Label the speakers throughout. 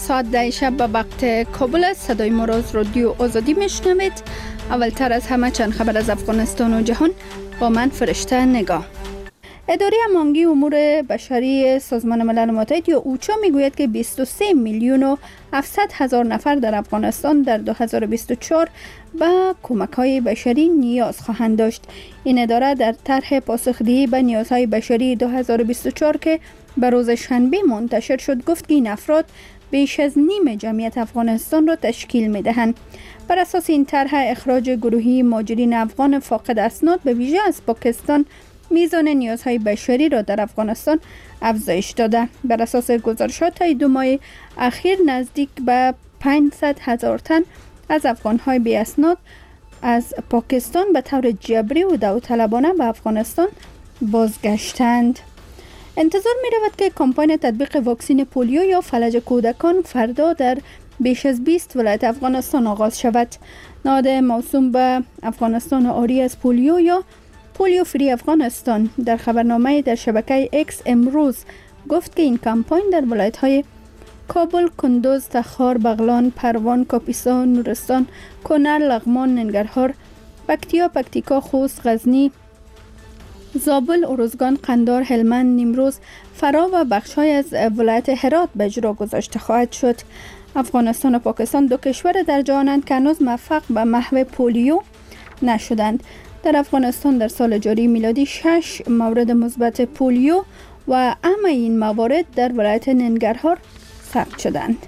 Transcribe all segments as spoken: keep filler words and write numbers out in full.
Speaker 1: ساعت ده شب به وقت کابل است. صدای ما را از رادیو آزادی میشنوید. اولتر از همه چند خبر از افغانستان و جهان با من فرشته نگاه. اداره امانگی امور بشری سازمان ملل متحد یا اوچا میگوید که بیست و سه میلیون و هفتصد هزار نفر در افغانستان در دو هزار و بیست و چهار به کمک‌های بشری نیاز خواهند داشت. این اداره در طرح پاسخدهی به نیازهای بشری دو هزار و بیست و چهار که به روز شنبه منتشر شد گفت که این افراد بیش از نیم جمعیت افغانستان را تشکیل می‌دهند. بر اساس این طرح اخراج گروهی مهاجرین افغان فاقد اسناد به ویژه از پاکستان میزان نیازهای بشری را در افغانستان افزایش داده. بر اساس گزارشات تا دو ماه اخیر نزدیک به پانصد هزار تن از افغانهای بی اسناد از پاکستان به طور جبری و داوطلبانه به افغانستان بازگشتند. انتظار می رود که کمپاین تطبیق واکسن پولیو یا فلج کودکان فردا در بیش از بیست ولایت افغانستان آغاز شود. نهاد موسوم به افغانستان آری از پولیو یا پولیو فری افغانستان در خبرنامه در شبکه اکس امروز گفت که این کمپاین در ولایت‌های کابل، کندوز، تخار، بغلان، پروان، کاپیسا، نورستان، کنر، لغمان، ننگرهار، پکتیا، پکتیکا، خوست، غزنی، زابل، ارزگان، قندهار، هلمند، نیمروز، فرا و بخش‌های از ولایت هرات به اجرا گذاشته خواهد شد. افغانستان و پاکستان دو کشور در جهانند که هنوز موفق به محو پولیو نشدند. در افغانستان در سال جاری میلادی شش مورد مثبت پولیو و همه این موارد در ولایت ننگرهار ثبت شدند.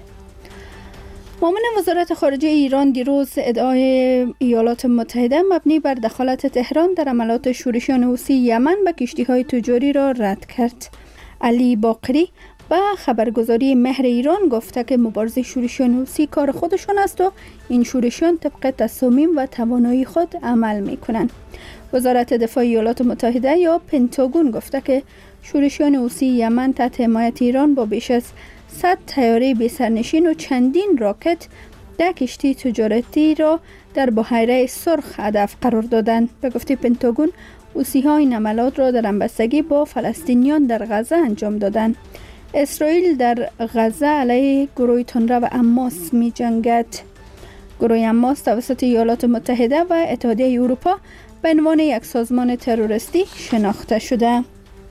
Speaker 1: معاون وزارت خارجه ایران دیروز ادعای ایالات متحده مبنی بر دخالت تهران در عملیات شورشیان حوثی یمن به کشتی‌های تجاری را رد کرد. علی باقری به خبرگزاری مهر ایران گفته که مبارزه شورشیان حوثی کار خودشان است و این شورشیان طبق تصامیم و توانایی خود عمل می‌کنند. وزارت دفاع ایالات متحده یا پنتاگون گفته که شورشیان حوثی یمن تحت حمایت ایران با بیش از صد طیاره بی سرنشین و چندین راکت ده کشتی تجارتی را در بحیره سرخ هدف قرار دادند. به گفته پنتاگون حوثی‌ها این عملیات را در همبستگی با فلسطینیان در غزه انجام دادند. اسرائیل در غزه علیه گروه تندرو حماس می جنگد. گروه حماس توسط ایالات متحده و اتحادیه اروپا به عنوان یک سازمان تروریستی شناخته شده.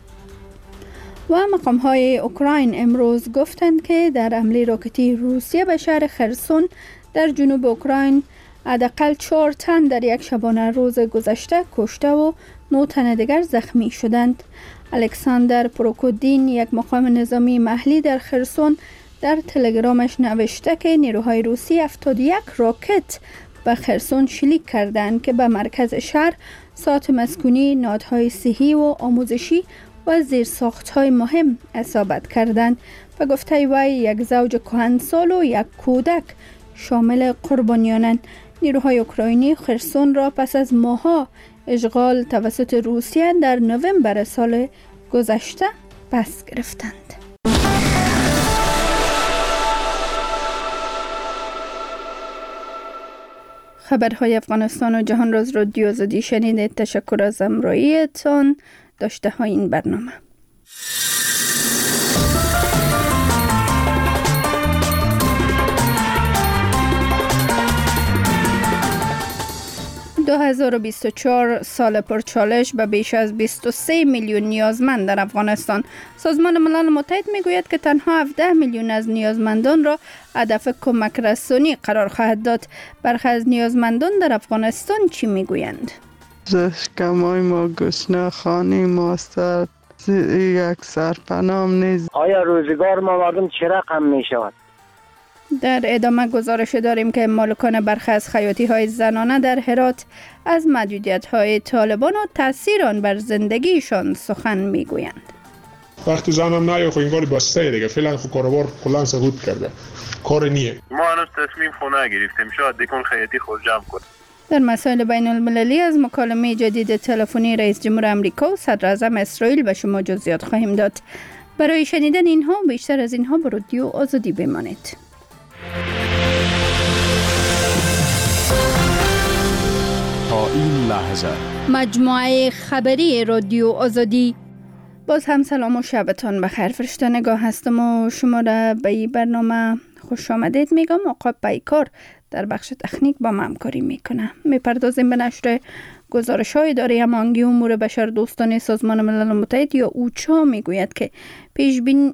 Speaker 1: و مقام‌های اوکراین امروز گفتند که در حمله راکتی روسیه به شهر خرسون در جنوب اوکراین حداقل چهار تن در یک شبانه روز گذشته کشته و نه تن دیگر زخمی شدند. الکساندر پروکودین یک مقام نظامی محلی در خرسون در تلگرامش نوشته که نیروهای روسی هفتاد و یک راکت به خرسون شلیک کردند که به مرکز شهر، ساعت مسکونی، نهادهای صحی و آموزشی و زیرساخت‌های مهم اصابت کردند. و گفته وی یک زوج کهنسال و یک کودک شامل قربانیانند. نیروهای اوکراینی خرسون را پس از ماه‌ها اشغال توسط روسیه در نوامبر سال گذشته پس گرفتند. خبرهای افغانستان و جهان را از رادیو آزادی شنیدید. تشکر از همراهیتان. داشته های این برنامه. دو هزار و بیست و چهار سال پرچالش به بیش از بیست و سه میلیون نیازمند در افغانستان. سازمان ملل متحد میگوید که تنها هفده میلیون از نیازمندان را هدف کمک رسانی قرار خواهد داد. برخی از نیازمندان در افغانستان چی میگویند؟
Speaker 2: زشکمای ما گشنه، خانه ما سر یک سرپنام نیست.
Speaker 3: آیا روزگار ما مردم چه رقم می شود؟
Speaker 1: در ادامه گزارش داریم که مالکان برخی از خیاطی های زنانه در هرات از محدودیت های طالبان و تاثیر آن بر زندگیشان سخن می گویند.
Speaker 4: وقتی زنم نه خو اینگاری بسته دیگه فعلا خو کاروبار کلا سقوط کرده، کار نیه.
Speaker 5: ما هنوز تصمیم خو نگرفتیم، شاید دیگه خیاطی خود جمع کنیم.
Speaker 1: در مسائل بین المللی از مکالمه جدید تلفنی رئیس جمهور آمریکا و صدر اعظم اسرائیل به شما جزئیات خواهیم داد. برای شنیدن اینها و بیشتر از اینها به رادیو آزادی بمانید.
Speaker 6: تا این لحظه
Speaker 1: مجموعه خبری رادیو آزادی. باز هم سلام و شبتان بخیر. فرشته نگاه هستم و شما را به این برنامه خوش آمدید میگم. آقا پیکار در بخش تکنیک با من همکاری میکنه. میپردازیم به نشر گزارش های اداره هماهنگی امور بشردوستانه سازمان ملل متحد یا اوچا میگوید که پیش بین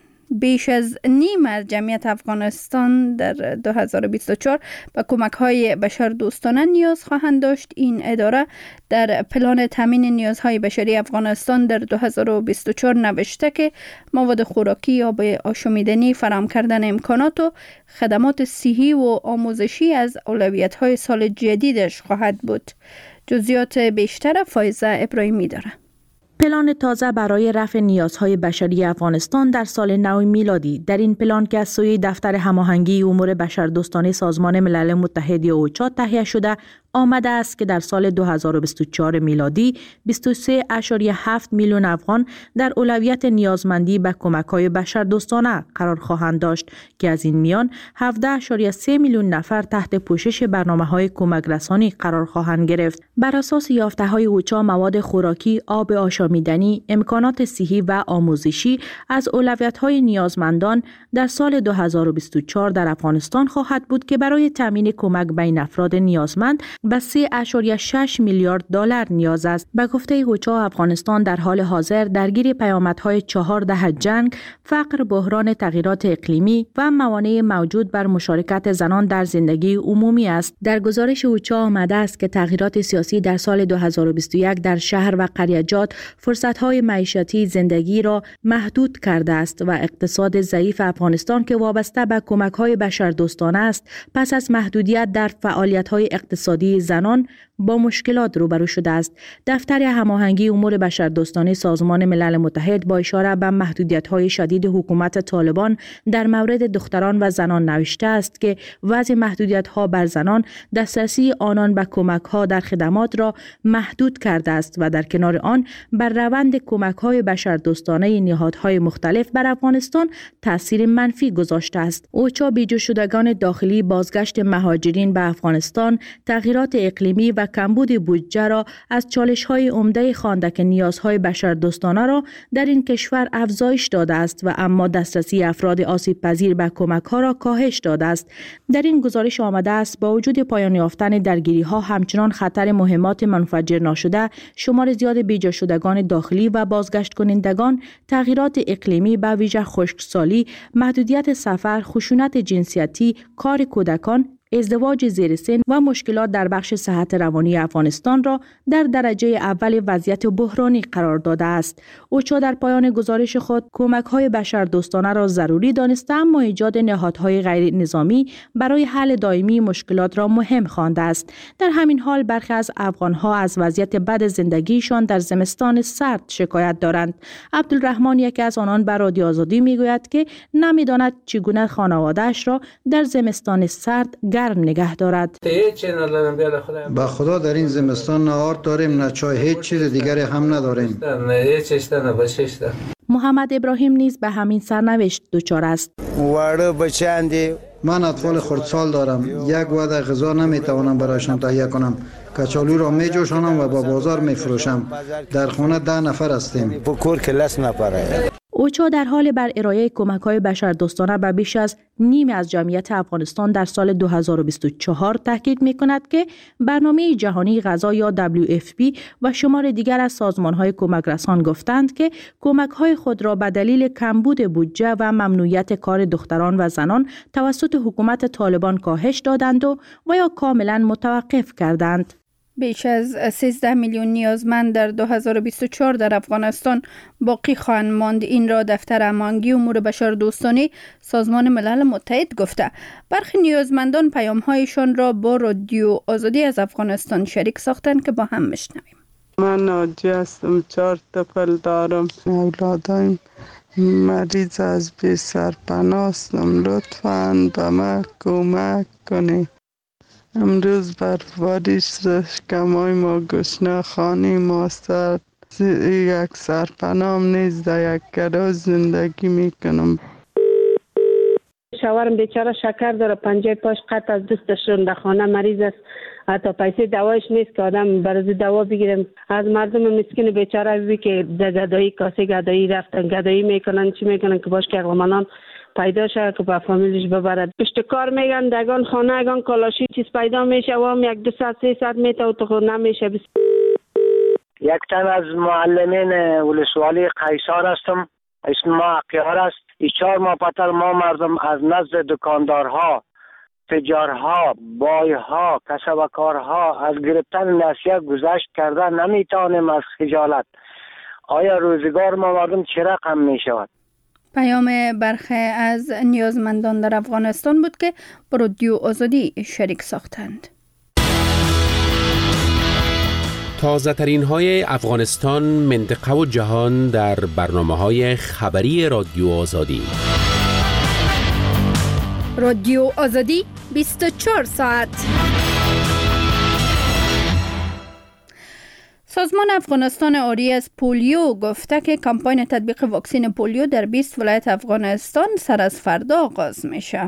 Speaker 1: بیش از نیم از جمعیت افغانستان در دو هزار و بیست و چهار به کمک های بشردوستانه نیاز خواهند داشت. این اداره در پلان تامین نیازهای بشری افغانستان در دو هزار و بیست و چهار نوشته که مواد خوراکی، آب آشامیدنی، فراهم کردن امکانات و خدمات صحی و آموزشی از اولویت های سال جدیدش خواهد بود. جزئیات بیشتر فایزه ابراهیمی داره.
Speaker 7: پلان تازه برای رفع نیازهای بشری افغانستان در سال نو میلادی. در این پلان که از سوی دفتر هماهنگی امور بشردوستانه سازمان ملل متحد یا اوچا تهیه شده، آمده است که در سال دو هزار و بیست و چهار میلادی بیست و سه ممیز هفت میلیون افغان در اولویت نیازمندی به کمک‌های بشردوستانه قرار خواهند داشت که از این میان هفده ممیز سه میلیون نفر تحت پوشش برنامه‌های کمک رسانی قرار خواهند گرفت. بر اساس یافته‌های اوچا، مواد خوراکی، آب آشامیدنی، امکانات صحی و آموزشی از اولویت‌های نیازمندان در سال دو هزار و بیست و چهار در افغانستان خواهد بود که برای تامین کمک بین افراد نیازمند به سه ممیز شش میلیارد دلار نیاز است. به گفته اوچا، افغانستان در حال حاضر درگیر پیامدهای چهار دهه جنگ، فقر، بحران تغییرات اقلیمی و موانع موجود بر مشارکت زنان در زندگی عمومی است. در گزارش اوچا آمده است که تغییرات سیاسی در سال دو هزار و بیست و یک در شهر و قریه‌جات فرصت‌های معیشتی زندگی را محدود کرده است و اقتصاد ضعیف افغانستان که وابسته به کمک‌های بشردوستانه است، پس از محدودیت در فعالیت‌های اقتصادی زنان با مشکلات روبرو شده است. دفتر هماهنگی امور بشردوستانه سازمان ملل متحد با اشاره به محدودیت‌های شدید حکومت طالبان در مورد دختران و زنان نوشته است که وضع محدودیت‌ها بر زنان دسترسی آنان به کمک‌ها در خدمات را محدود کرده است و در کنار آن بر روند کمک‌های بشردوستانه نهادهای مختلف بر افغانستان تاثیر منفی گذاشته است. اوچا بیجا شدگان داخلی، بازگشت مهاجرین به افغانستان، تغییرات اقلیمی و کمبود بودجه را از چالش‌های عمده خوانده که نیازهای بشردوستانه را در این کشور افزایش داده است و اما دسترسی افراد آسیب پذیر به کمک‌ها را کاهش داده است. در این گزارش آمده است با وجود پایان یافتن درگیری‌ها، همچنان خطر مهمات منفجر ناشده، شمار زیاد بیجا شدگان داخلی و بازگشت کنندگان، تغییرات اقلیمی به ویژه خشکسالی، محدودیت سفر، خشونت جنسیتی، کار کودکان، ازدواج زیر سن و مشکلات در بخش صحت روانی افغانستان را در درجه اول وضعیت بحرانی قرار داده است. اوچا در پایان گزارش خود کمک‌های بشردوستانه را ضروری دانسته، اما ایجاد نهادهای غیر نظامی برای حل دائمی مشکلات را مهم خوانده است. در همین حال برخی از افغان‌ها از وضعیت بد زندگیشان در زمستان سرد شکایت دارند. عبدالرحمن یکی از آنان بر رادیو آزادی میگوید که نمی‌داند چگونه خانواده‌اش را در زمستان سرد گرم نگه دارد.
Speaker 8: با خدا در این زمستان نه آرد داریم نه چای، هیچ چیز دیگری هم نداریم.
Speaker 7: محمد ابراهیم نیز به همین سرنوشت دچار است.
Speaker 8: من اطفال خردسال دارم. یک وعده غذا نمیتوانم برایشان تهیه کنم. کچالو را می جوشانم و با بازار می فروشم. در خانه ده نفر هستیم.
Speaker 7: اوچا در حال بر ارائه کمک‌های بشردوستانه به بیش از نیم از جمعیت افغانستان در سال دو هزار و بیست و چهار تاکید می‌کند که برنامه جهانی غذا یا دبلیو اف پی و شمار دیگر از سازمان‌های کمک رسان گفتند که کمک‌های خود را به دلیل کمبود بودجه و ممنوعیت کار دختران و زنان توسط حکومت طالبان کاهش دادند و و یا کاملاً متوقف کردند.
Speaker 1: بیش از سیزده میلیون نیازمند در دو هزار و بیست و چهار در افغانستان باقی خواهند ماند. این را دفتر هماهنگی امور بشردوستانه سازمان ملل متحد گفته. برخی نیازمندان پیام‌هایشان را با رادیو آزادی از افغانستان شریک ساختند که با هم میشنویم.
Speaker 2: من ناجی هستم، چهار طفل دارم. اولادایم مریض از بی سرپناه هستم. لطفاً به من کمک کنید. امروز برفباریش رشکمای ما گشنه، خانه ما سرد، یک سرپنام نیست، در یک گراج زندگی میکنم.
Speaker 9: شوهرم بیچاره شکر داره، پنجه پاش قطع از دستشون، در خانه مریض است، حتی پیسه دوایش نیست که آدم برای دوا بگیرم. از مردم مسکین بیچاره بی که گدایی کاسه گدایی رفتن گدایی میکنن، چی میکنن که باش که اقلمانان پیدا شد که با فامیلش ببرد. پشت کار میگن دگان خانه اگان کالاشی چیز پیدا میشه و هم یک دو ساعت سه ساعت میته و تو نمیشه.
Speaker 3: یک تن از معلمین ولسوالی قیصر هستم. اسم ما اقیار است. این چهار ماه پتر ما مردم از نزد دکاندارها، تجارها، بایها، کسبکارها از گرفتن نسیه گذشت کرده نمیتوانیم از خجالت. آیا روزگار ما مردم چه رقم می شود؟
Speaker 1: پیام برخی از نیازمندان در افغانستان بود که با رادیو آزادی شریک ساختند.
Speaker 10: تازه ترین های افغانستان، منطقه و جهان در برنامه های خبری رادیو آزادی.
Speaker 1: رادیو آزادی بیست و چهار ساعت. سازمان افغانستان آری از پولیو گفته که کمپاین تطبیق واکسن پولیو در بیست ولایت افغانستان سر از فردا آغاز میشه.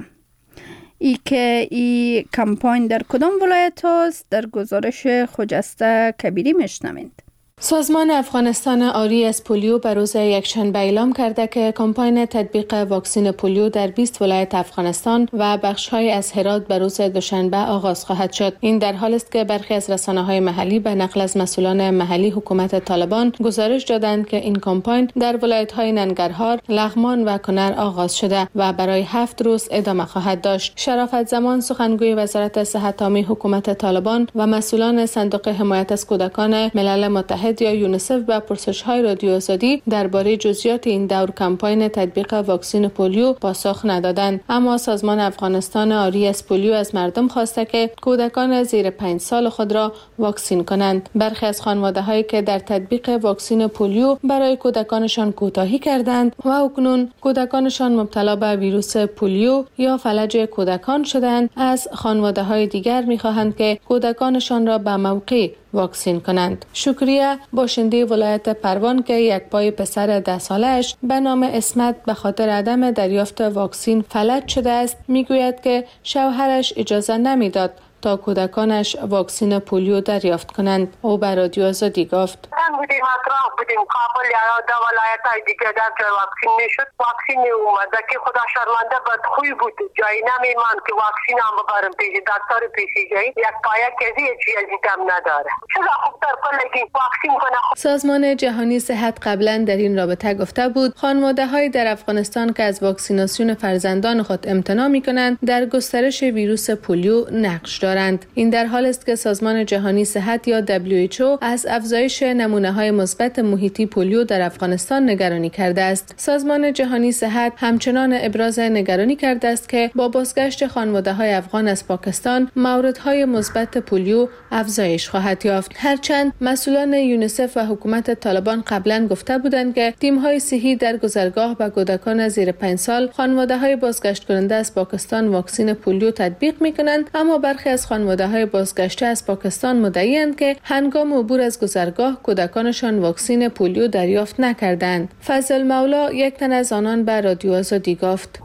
Speaker 1: ای که ای کمپاین در کدام ولایت هست در گزارش خجسته کبیری میشنوید.
Speaker 11: سازمان افغانستان آری از پولیو به روز یکشنبه اعلام کرده که کمپاین تطبیق واکسن پولیو در بیست ولایت افغانستان و بخش‌های از هرات به روز دوشنبه آغاز خواهد شد. این در حالی است که برخی از رسانه‌های محلی به نقل از مسئولان محلی حکومت طالبان گزارش دادند که این کمپاین در ولایت‌های ننگرهار، لغمان و کنر آغاز شده و برای هفت روز ادامه خواهد داشت. شرافت زمان سخنگوی وزارت صحت عامه حکومت طالبان و مسئولان صندوق حمایت از کودکان ملل متحد یا یونیسف به پرسش‌های رادیو آزادی درباره جزئیات این دور کمپاین تطبیق واکسن پولیو پاسخ ندادند. اما سازمان افغانستان آری از پولیو از مردم خواسته که کودکان زیر پنج سال خود را واکسن کنند. برخی از خانواده‌هایی که در تطبیق واکسن پولیو برای کودکانشان کوتاهی کردند و اکنون کودکانشان مبتلا به ویروس پولیو یا فلج کودکان شدند، از خانواده‌های دیگر می‌خواهند که کودکانشان را به موقع واکسن کنند. شکریه، باشنده ولایت پروان که یک پای پسر ده سالش به نام اسمت به خاطر عدم دریافت واکسن فلج شده است، میگوید که شوهرش اجازه نمیداد تا کودکانش واکسن پولیو دریافت کنند. او به رادیو آزادی گفت:
Speaker 12: بودیم اطراف بودیم کابل یا در ولایت‌های دیگه در که واکسن میشد واکسن اومد که خدا شرمنده بدخوی بود جایی نمیمان که واکسن هم ببرم پیش دکتر پیشی جایی یک پایه کسی چیزی دم نداره. چرا خوب در کلگی واکسن کنه.
Speaker 11: سازمان جهانی صحت قبلا در این رابطه گفته بود خانواده‌های در افغانستان که از واکسیناسیون فرزندان خود امتناع می‌کنند در گسترش ویروس پولیو نقش دارند. این در حالی است که سازمان جهانی صحت یا دبلیو اچ او از افزایش نمونه‌های مثبت محیطی پولیو در افغانستان نگرانی کرده است. سازمان جهانی صحت همچنان ابراز نگرانی کرده است که با بازگشت خانواده‌های افغان از پاکستان موردهای مثبت پولیو افزایش خواهد یافت. هرچند مسئولان یونیسف و حکومت طالبان قبلا گفته بودند که تیم‌های صحی در گذرگاه به کودکان زیر پنج سال خانواده‌های بازگشت کننده از پاکستان واکسن پولیو تطبیق می‌کنند، اما برخی از خانواده‌های بازگشته از پاکستان مدعی‌اند که هنگام عبور از گذرگاه کودکانشان واکسن پولیو دریافت نکردند. فضل مولا یک تن از آنان به رادیو آزادی گفت: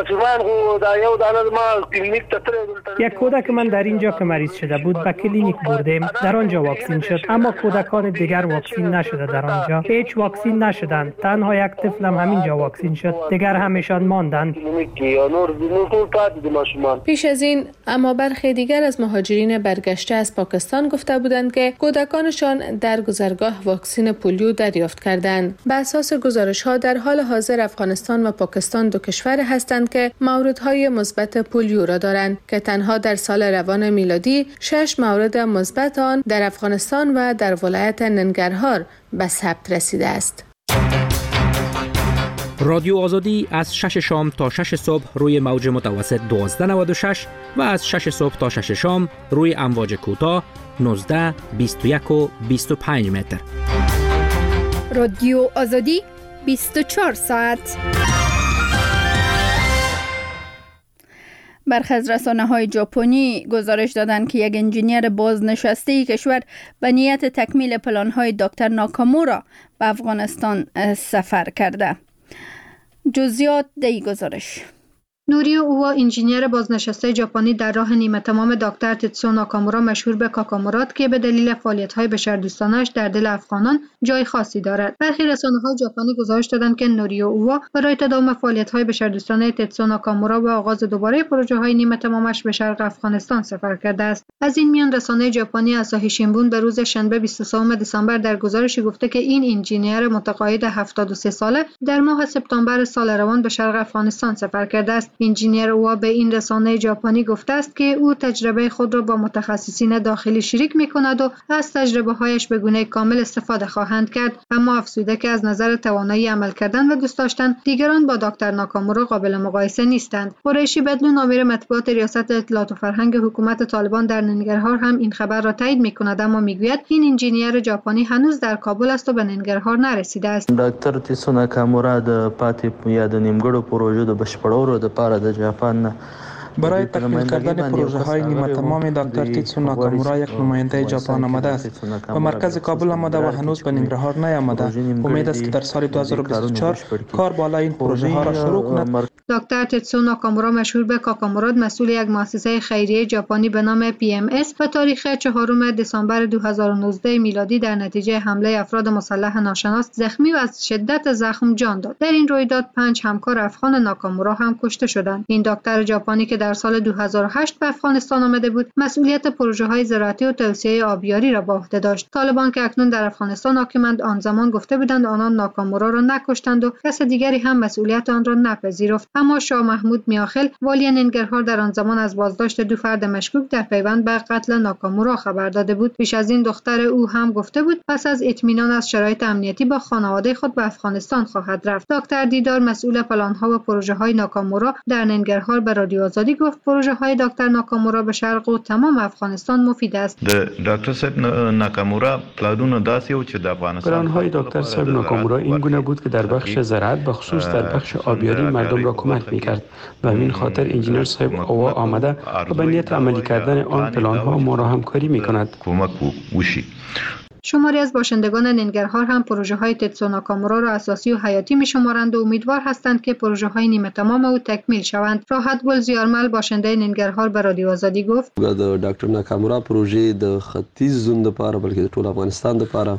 Speaker 13: یک کودک من در اینجا که مریض شده بود به کلینیک بردیم، در آنجا واکسن شد، اما کودکان دیگر واکسن نشده. در آنجا هیچ واکسن نشدند، تنها یک طفلم همینجا واکسن شد، دیگر همیشان ماندند.
Speaker 11: پیش از این اما برخی دیگر از مهاجرین برگشته از پاکستان گفته بودند که کودکانشان در گذرگاه واکسن پولیو دریافت کردند. بر اساس گزارش‌ها در حال حاضر افغانستان و پاکستان دو کشور هستند که موردهای مثبت پولیو را دارند که تنها در سال روان میلادی شش مورد مثبت آن در افغانستان و در ولایت ننگرهار به ثبت رسیده است.
Speaker 14: رادیو آزادی از شش شام تا شش صبح روی موج متوسط دوازده نود و شش و از شش صبح تا شش شام روی امواج کوتاه نوزده، بیست و یک و بیست و پنج متر.
Speaker 1: رادیو آزادی بیست و چهار ساعت. برخی از رسانه‌های ژاپنی گزارش دادند که یک انجینیر بازنشسته کشور به نیت تکمیل پلان‌های دکتر ناکامورا به افغانستان سفر کرده. جزئیات در این گزارش.
Speaker 15: نوریو اووا انجینیر بازنشسته ژاپنی در راه نیمه تمام دکتر تتسو ناکامورا مشهور به کاکامورات که به دلیل فعالیت‌های بشردوستانه‌اش در دل افغانان جای خاصی دارد. برخی رسانه‌های ژاپنی گزارش دادند که نوریو اووا برای تداوم فعالیت‌های بشردوستانه تتسو ناکامورا و آغاز دوباره پروژه‌های نیمه تمامش به شرق افغانستان سفر کرده است. از این میان رسانه ژاپنی آساهی شینبون به روز شنبه بیست و سوم دسامبر در گزارشی گفته که این انجینیر متقاعد هفتاد و سه ساله در ماه سپتامبر سال روان به شرق افغانستان سفر کرده است. انجینیر او به این رسانه ژاپنی گفته است که او تجربه خود را با متخصصین داخلی شریک می‌کند و از تجربه‌هایش به گونه کامل استفاده خواهند کرد، اما افزوده که از نظر توانایی عمل کردن و دوست داشتن دیگران با دکتر ناکامورا قابل مقایسه نیستند. قریشی بدلون امیر مطبوعات ریاست اطلاعات و فرهنگ حکومت طالبان در ننگرهار هم این خبر را تایید می‌کند، اما میگوید این انجینیر ژاپنی هنوز در کابل است و به ننگرهار نرسیده است.
Speaker 16: دکتر تیسو ناکامورا د پاتې یا د نیمګړو پروژو د بشپړولو لپاره د ژاپن
Speaker 17: برای تکمیل کردن پروژه های نیمه تمام دکتر تیتسو ناکامورا یک نماینده ژاپن آمده است و مرکز کابل آمده و هنوز به ننگرهار نیامده. امید است که در سال دو هزار و بیست و چهار کار بالا این پروژه ها را شروع کند.
Speaker 15: دکتر تتسو ناکامورا مشهور به کاکامورات مسئول یک مؤسسه خیریه ژاپنی به نام پی ام اس و تاریخ چهارم دسامبر دو هزار و نوزده میلادی در نتیجه حمله افراد مسلح ناشناس زخمی و از شدت زخم جان داد. در این رویداد پنج همکار افغان ناکامورا هم کشته شدند. این دکتر ژاپنی که در سال دو هزار و هشت به افغانستان آمده بود، مسئولیت پروژه‌های زراعتی و توسعه آبیاری را به عهده داشت. طالبان که اکنون در افغانستان حاکمند آن زمان گفته بودند آنان ناکامورا را نکشتند و کس دیگری هم مسئولیت آن را نپذیرفت. اما شاه محمود میاخل والی ننگرهار در آن زمان از بازداشت دو فرد مشکوک در پیوند به قتل ناکامورا خبر داده بود. پیش از این دختر او هم گفته بود پس از اطمینان از شرایط امنیتی با خانواده خود به افغانستان خواهد رفت. دکتر دیدار مسئول پلان‌ها و پروژه‌های ناکامورا در ننگرهار به رادیو آزادی گفت پروژه‌های دکتر ناکامورا به شرق و تمام افغانستان مفید است.
Speaker 18: دکتر صاحب ناکامورا پلانونه داسې و چې د افغانستان
Speaker 19: پلان‌های دکتر صاحب ناکامورا این گونه بود که در بخش زراعت به خصوص در بخش آبیاری مردم را کمک می‌کرد و همین خاطر انجینیر صاحب اووا آمده و به نیت عملی کردن آن پلان‌ها ما را همکاری می‌کند.
Speaker 18: کمک وشي.
Speaker 15: شماری از باشندگان ننگرهار هم پروژه‌های تتسو ناکامورا را اساسی و حیاتی می‌شمارند و امیدوار هستند که پروژه‌های نیمه تمام او تکمیل شوند. راحت گل زیارمل باشنده ننگرهار به رادیو آزادی گفت:
Speaker 20: د ډاکټر ناکامورا پروژې د ختیځ زون لپاره بلکې د ټول افغانستان لپاره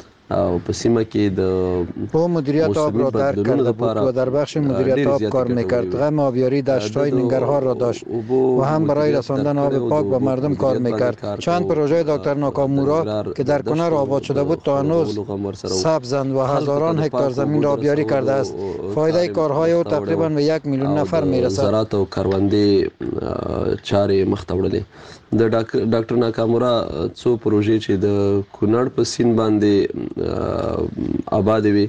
Speaker 20: او په سیمه کې د
Speaker 8: با مدیریت آب را درک کرده بود و در بخش مدیریت آب کار میکرد. غم آبیاری دشت‌های ننگرهار را داشت و هم برای رساندن آب پاک به مردم کار میکرد. چند پروژه دکتر ناکامورا که در کنر آباد شده بود تا هنوز سبزند و هزاران هکتار زمین را آبیاری کرده است. فایده کارهای او تقریبا به یک میلیون نفر میرسد.
Speaker 20: زراعت او کروندې چارې مخ ته وړلې. د ډاکټر ناکامورا څو پروژې چې د کونړ په سیند باندې آباد وي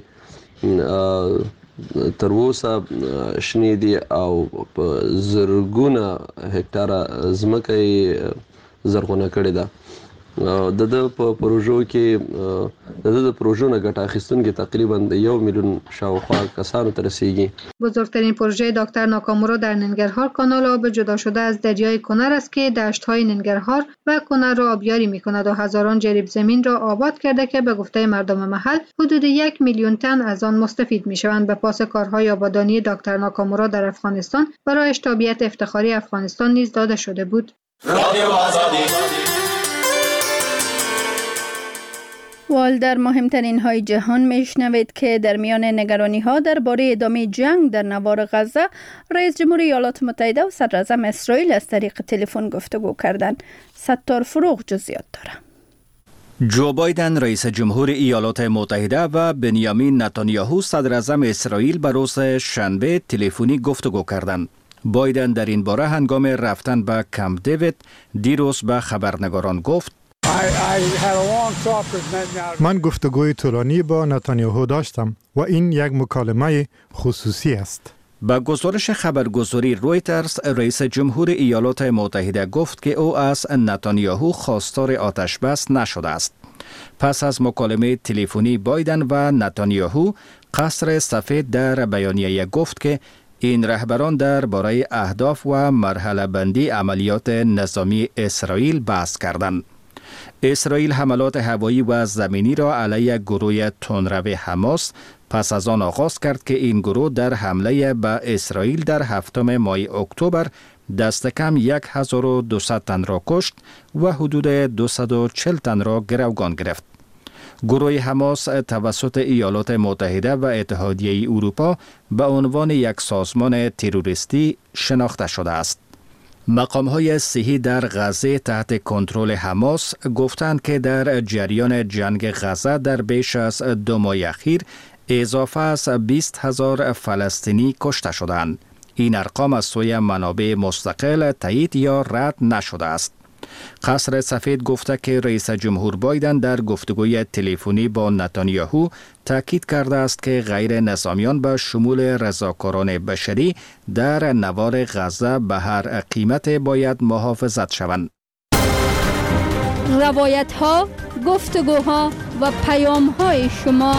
Speaker 20: تر اوسه شنې دي او په زرګونه هکتاره ځمکه یې زرغونه کړې ده. د د په پروژو کې د د پروژو نه ګټه اخیستونکي تقریبا د یو میلیون شاوخوا کسانو ته رسیږي.
Speaker 15: بزرگترین پروژه دکتر ناکامورا در ننگرهار کانال آب جدا شده از دریای کنر است که دشت‌های ننگرهار و کنر را آبیاری می‌کند و هزاران جریب زمین را آباد کرده که به گفته مردم محل حدود یک میلیون تن از آن مستفید می‌شوند. به پاس کارهای آبادانی دکتر ناکامورا در افغانستان برایش تابعیت افتخاری افغانستان نیز داده شده بود.
Speaker 1: وال در مهمترین های جهان میشنوید که در میان نگرانی ها درباره ادامه جنگ در نوار غزه رئیس جمهور ایالات متحده و صدر اعظم اسرائیل از طریق تلفن گفتگو کردند. ستار فروغ جزئیات دارد.
Speaker 21: جو بایدن رئیس جمهور ایالات متحده و بنیامین نتانیاهو صدر اعظم اسرائیل به روز شنبه تلفنی گفتگو کردند. بایدن در این باره هنگام رفتن به کمپ دیوید دیروز به خبرنگاران گفت:
Speaker 22: من گفتگوی طولانی با نتانیاهو داشتم و این یک مکالمه خصوصی است.
Speaker 21: با گزارش خبرگزاری رویترز رئیس جمهور ایالات متحده گفت که او از نتانیاهو خواستار آتش بس نشده است. پس از مکالمه تلفنی بایدن و نتانیاهو قصر سفید در بیانیه گفت که این رهبران درباره اهداف و مرحله بندی عملیات نظامی اسرائیل بحث کردند. اسرائیل حملات هوایی و زمینی را علیه گروه تندرو حماس پس از آن آغاز کرد که این گروه در حمله به اسرائیل در هفتم ماه اکتبر دست کم هزار و دویست تن را کشت و حدود دویست و چهل تن را گروگان گرفت. گروه حماس توسط ایالات متحده و اتحادیه اروپا به عنوان یک سازمان تروریستی شناخته شده است. مقام‌های صحی در غزه تحت کنترل حماس گفتند که در جریان جنگ غزه در بیش از دو ماه اخیر اضافه از بیست هزار فلسطینی کشته شدند. این ارقام از سوی منابع مستقل تایید یا رد نشده است. قصر سفید گفته که رئیس جمهور بایدن در گفتگوی تلفنی با نتانیاهو تاکید کرده است که غیر نظامیان به شمول رضاکاران بشری در نوار غزه به هر قیمت باید محافظت شوند.
Speaker 1: روایت ها، گفتگوها و پیام های شما.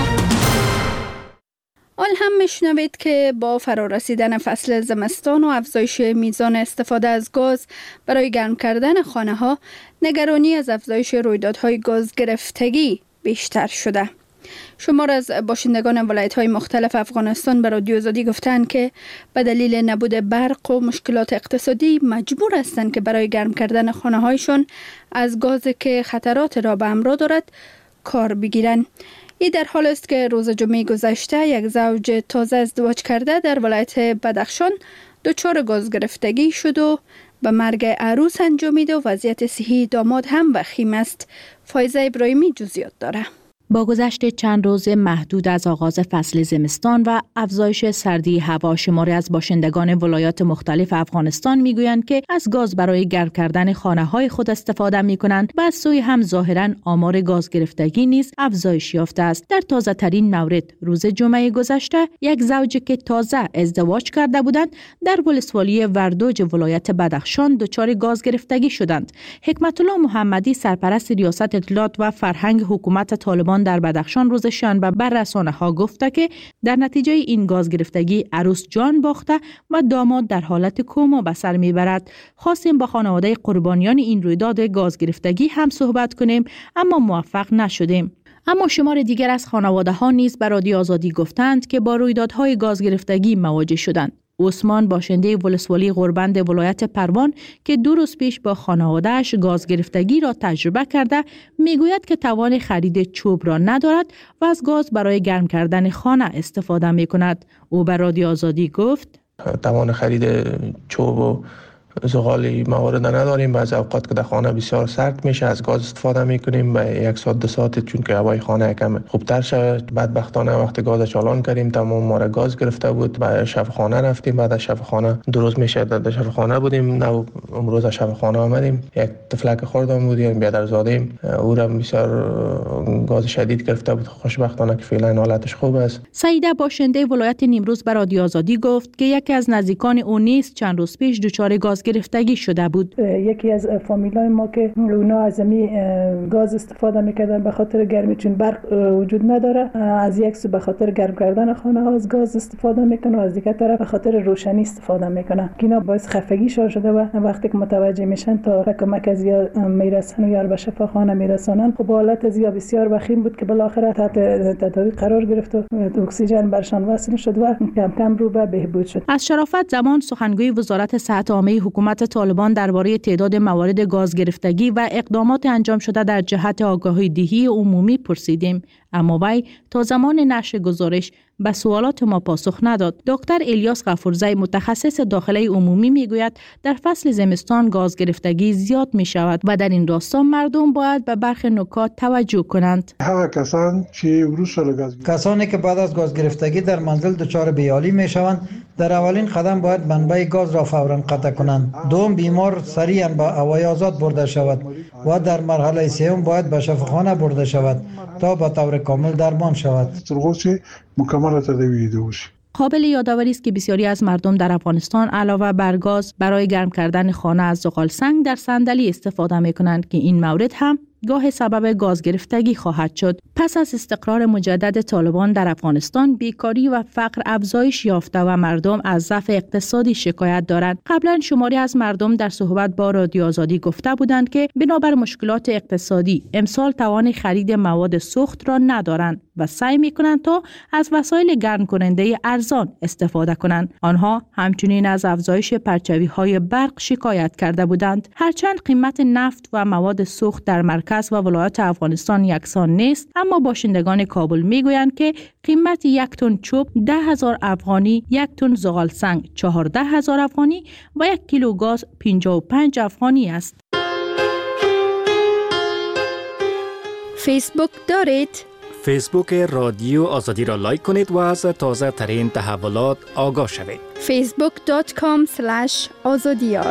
Speaker 1: آن هم میشنوید که با فرارسیدن فصل زمستان و افزایش میزان استفاده از گاز برای گرم کردن خانه ها، نگرانی از افزایش رویدادهای گاز گرفتگی بیشتر شده. شمار از باشندگان ولایت‌های مختلف افغانستان به رادیو آزادی گفتند که به دلیل نبود برق و مشکلات اقتصادی مجبور هستند که برای گرم کردن خانه‌هایشان از گازی که خطرات را به همراه دارد کار بگیرند. این در حال است که روز جمعه گذشته یک زوج تازه ازدواج کرده در ولایت بدخشان دچار گاز گرفتگی شد و به مرگ عروس انجامید و وضعیت صحی داماد هم وخیم است. فایزه ابراهیمی جزئیات داره.
Speaker 7: با گذشت چند روز محدود از آغاز فصل زمستان و افزایش سردی هوا، شماری از باشندگان ولایات مختلف افغانستان میگویند که از گاز برای گرم کردن خانه‌های خود استفاده می‌کنند و از سوی هم ظاهراً آمار گاز گرفتگی نیز افزایش یافته است. در تازه ترین مورد روز جمعه گذشته یک زوج که تازه ازدواج کرده بودند در ولسوالی وردوج ولایت بدخشان دچار گاز گرفتگی شدند. حکمت الله محمدی، سرپرست ریاست اطلاعات و فرهنگ حکومت طالبان در بدخشان، روز شنبه بر رسانه‌ها گفته که در نتیجه این گاز گرفتگی عروس جان باخته و داماد در حالت کما به سر میبرد. خواستیم با خانواده قربانیان این رویداد گاز گرفتگی هم صحبت کنیم اما موفق نشدیم. اما شمار دیگر از خانواده ها نیز به رادیو آزادی گفتند که با رویدادهای گاز گرفتگی مواجه شدند. عثمان، باشنده ولسوالی غربند ولایت پروان که دو روز پیش با خانواده‌اش گاز گرفتگی را تجربه کرده، میگوید که توان خرید چوب را ندارد و از گاز برای گرم کردن خانه استفاده می‌کند. او به رادیو آزادی گفت:
Speaker 4: توان خرید چوب و زغال موارد نداریم. بعضی اوقات که در خانه بسیار سرد میشه از گاز استفاده میکنیم به یک ساعت دو ساعت، چون که هوای خانه کم خوبتر شد. بدبختانه وقتی گاز چالان کردیم تمام ما را گاز گرفته بود. بعد شب خانه رفتیم، بعد از شب خانه دو روز میشه در شب خانه بودیم. نه امروز از شب خانه آمدیم، یک طفلک خوردم بود، یعنی بیادرزادیم، او را بسیار گاز شدید گرفته بود. خوشبختانه که فعلا حالتش خوب است.
Speaker 7: سعیده، باشنده ولایت نیمروز، به رادیو آزادی گفت که یکی از نزدیکان او نیز چند روز پیش دچار گاز گرفتگی شده بود.
Speaker 5: یکی از فامیلای ما که اونا از می گاز استفاده میکردن به خاطر گرمی، چون برق وجود نداره، از یک سو به خاطر گرم کردن خانه ها از گاز استفاده میکنه و از دیگر طرف به خاطر روشنی استفاده میکنه. اینا باعث خفگی شده و وقتی که متوجه میشن تا کمک از یا میرسن و یا به شفاخانه میرسانن، خب حالت از یا بسیار وخیم بود که بالاخره تحت تداوی قرار گرفت و اکسیژن برشان وصل شد و کم کم رو به بهبود شد.
Speaker 7: از شرافت زمان، سخنگوی وزارت صحت عامه حکومت طالبان درباره تعداد موارد گاز گرفتگی و اقدامات انجام شده در جهت آگاهی دهی عمومی پرسیدیم، اما وی تا زمان نشر گزارش به سوالات ما پاسخ نداد. دکتر الیاس غفورزی، متخصص داخله عمومی، میگوید در فصل زمستان گاز گرفتگی زیاد می شود و در این راستا مردم باید به برخی نکات توجه کنند.
Speaker 23: کسان که
Speaker 8: کسانی که بعد از گاز گرفتگی در منزل دچار بیحالی می شوند، در اولین قدم باید منبع گاز را فوراً قطع کنند. دوم، بیمار سریعاً به هوای آزاد برده شود و در مرحله سوم باید به شفاخانه برده شود تا به طور کامل درمان شود.
Speaker 7: قابل یادآوری است که بسیاری از مردم در افغانستان علاوه بر گاز برای گرم کردن خانه از زغال سنگ در صندلی استفاده می کنند که این مورد هم گاه سبب گاز گرفتگی خواهد شد. پس از استقرار مجدد طالبان در افغانستان، بیکاری و فقر افزایش یافته و مردم از ضعف اقتصادی شکایت دارند. قبلا شماری از مردم در صحبت با رادیو آزادی گفته بودند که بنابر مشکلات اقتصادی امسال توان خرید مواد سوخت را ندارند و سعی می‌کنند تا از وسایل گرم کننده ارزان استفاده کنند. آنها همچنین از افزایش پرچاوی‌های برق شکایت کرده بودند. هرچند قیمت نفت و مواد سوخت در مرکز و ولایات افغانستان یکسان نیست، اما باشندگان کابل میگویند که قیمت یک تن چوب ده هزار افغانی، یک تن زغال سنگ چهارده هزار افغانی و یک کیلو گاز پنجاه و پنج افغانی است.
Speaker 1: فیسبوک دارید؟
Speaker 21: فیسبوک رادیو آزادی را لایک کنید و از تازه ترین تحولات آگاه شوید.
Speaker 1: فیسبوک دات کام اسلش آزادیار.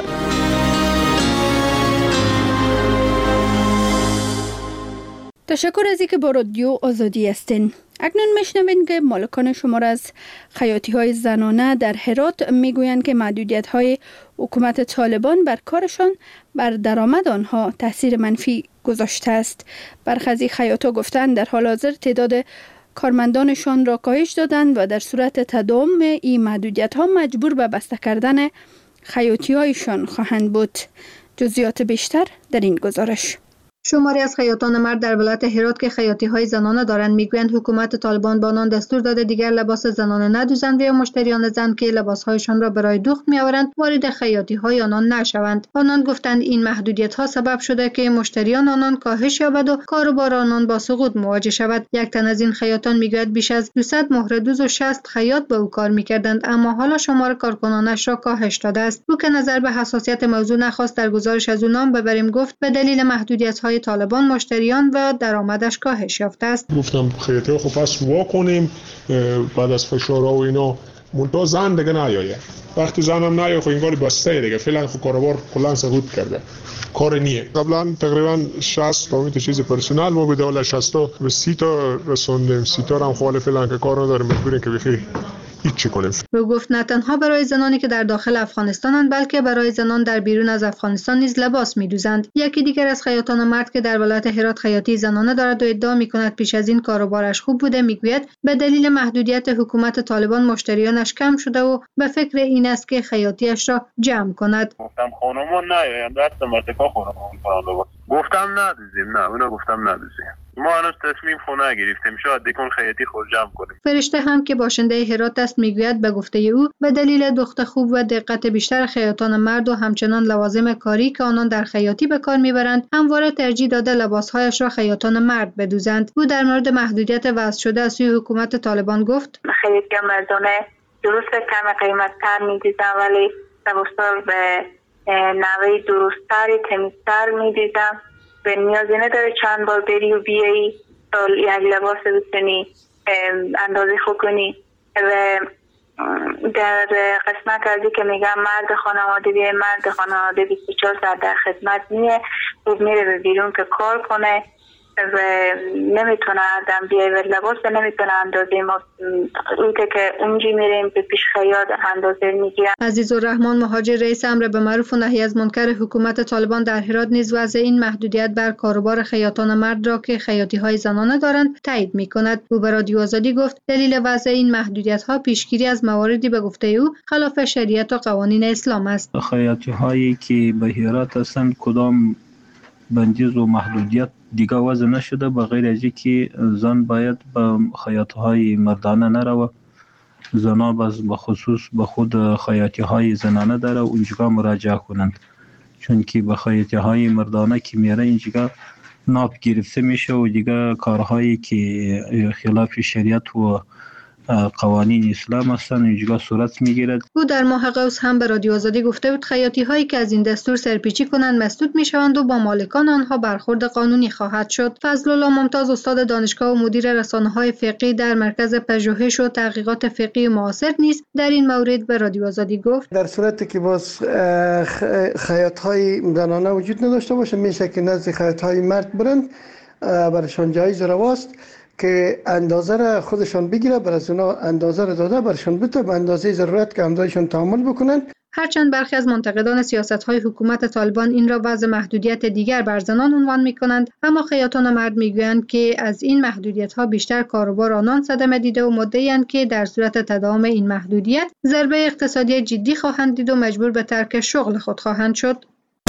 Speaker 1: تشکر از اینکه با رادیو آزادی هستین. اکنون میشنوین که مالکان شمار از خیاطی های زنانه در هرات میگویند که محدودیت های حکومت طالبان بر کارشان بر درآمد آنها تاثیر منفی گذاشته است. برخی از خیاطا گفتند در حال حاضر تعداد کارمندانشان را کاهش دادند و در صورت تداوم این محدودیت ها مجبور به بسته کردن خیاطی هایشان خواهند بود. جزئیات بیشتر در این گزارش.
Speaker 15: شماری از خیاطان مرد در ولایت هرات که خیاطی های زنانه دارند میگویند حکومت طالبان با آنان دستور داده دیگر لباس زنانه ندوزند و یا مشتریان زن که لباس هایشان را برای دوخت میآورند وارد خیاطی های آنان نشوند. آنان گفتند این محدودیت ها سبب شده که مشتریان آنان کاهش یابد و کاروبار آنان با سقوط مواجه شود. یک تن از این خیاطان میگوید بیش از دویست مهره دوز و شصت خیاط به او کار میکردند، اما حالا شمار کارکنانش را کاهش داده است. او که نظر به حساسیت موضوع نخواست در گزارش از او نام ببریم گفت به دلیل محدودیت های طالبان مشتریان و درآمدش کاهش یافته است.
Speaker 2: گفتم خیاطی خب پس وا کنیم بعد از فشارها و اینا منتها زن دیگه نیاید. وقتی زنم نیاید خب انگار بسته دیگه فعلا خب کاروبار کلا سقوط کرده. کار نیه. قبلا تقریبا شصت تا تا چیز پرسنل ما به داله شصت تا به سی تا رسوندیم. سی تا هم خاله فعلا که کار نداره مجبوریم که بخیر هیچ کنیم.
Speaker 15: او گفت نه تنها برای زنانی که در داخل افغانستانند بلکه برای زنان در بیرون از افغانستان نیز لباس می‌دوزند. یکی دیگر از خیاطان مرد که در ولایت هرات خیاطی زنانه دارد و ادعا می‌کند پیش از این کاروبارش خوب بوده میگوید به دلیل محدودیت حکومت طالبان مشتریانش کم شده و به فکر این است که خیاطیش را جمع کند.
Speaker 6: گفتم خانوما نیاین دست مرتکا خانوما گفتم ندوزیم نه اونا گفتم ندوزیم. ما هنوز تصمیم خونه گرفتیم شاید دیگه خیاطی خود جمع کنیم.
Speaker 15: فرشته هم که باشنده هرات است میگوید به گفته او به دلیل دخت خوب و دقت بیشتر خیاطان مرد و همچنان لوازم کاری که آنان در خیاطی به کار میبرند همواره ترجیح داده لباسهایش را خیاطان مرد بدوزند. او در مورد محدودیت وضع شده از سوی حکومت طالبان گفت
Speaker 23: خیاطی مردانه درست کم قیمت تر میدیدن ولی لباسا به نوعی درستتر تمیزتر میدیدن به نیازی نداره چند بار بری و بیایی تا یک لباس بتونی اندازه خوب کنی. و در قسمت ازی که میگم مرد خانواده بیه مرد خانواده بیست و چهار ساعت در خدمت میه خوب میره به بیرون که کار کنه و نمیتونه آدم بیای و لباس نمیتونه اندازه ما اونکه که اونجی میریم به پیش خیاط اندازه میگیرن.
Speaker 15: عزیزالرحمن مهاجر رئیس امر به معروف و نهی از منکر حکومت طالبان در هرات نیز وضع این محدودیت بر کاروبار خیاطان مرد را که خیاطی های زنانه دارند تایید میکند. او به رادیو آزادی گفت دلیل وضع این محدودیت ها پیشگیری از مواردی به گفته او خلاف شریعت و قوانین اسلام است.
Speaker 24: خیاطی هایی که به هرات هستند کدام بندیز و محدودیت دیگه وضع نشده به غیر از اینکه زن باید به خیاطی های مردانه نروه. زنها به خصوص به خود خیاطی های زنانه داره و اونجا مراجعه کنند چون که به خیاطی های مردانه که میره اینجا ناب گرفته میشه و دیگه کارهایی که خلاف شریعت و قوانین اسلام هستند اینجا صورت میگیرد.
Speaker 15: او در ماه قوس هم به رادیو آزادی گفته بود خیاطی هایی که از این دستور سرپیچی کنند مسدود میشوند و با مالکان آنها برخورد قانونی خواهد شد. فضل الله ممتاز استاد دانشگاه و مدیر رسانه های فقهی در مرکز پژوهش و تحقیقات فقهی معاصر نیز در این مورد به رادیو آزادی گفت
Speaker 25: در صورتی که باز خیاط های زنانه وجود نداشته باشه میشه که نزد خیاط های مرد برند برایشان جایز رواست که اندازه را خودشان بگیره، بر از اونا اندازه را داده برشان بده به اندازه ضرورت که همزایشان تعامل بکنن.
Speaker 15: هرچند برخی از منتقدان سیاست‌های حکومت طالبان این را وضع محدودیت دیگر بر زنان عنوان می‌کنند، اما خیاطان مرد می‌گویند که از این محدودیت‌ها بیشتر کاروبار آنان صدمه دیده و مدعی‌اند که در صورت تداوم این محدودیت ضربه اقتصادی جدی خواهند دید و مجبور به ترک شغل خود خواهند شد.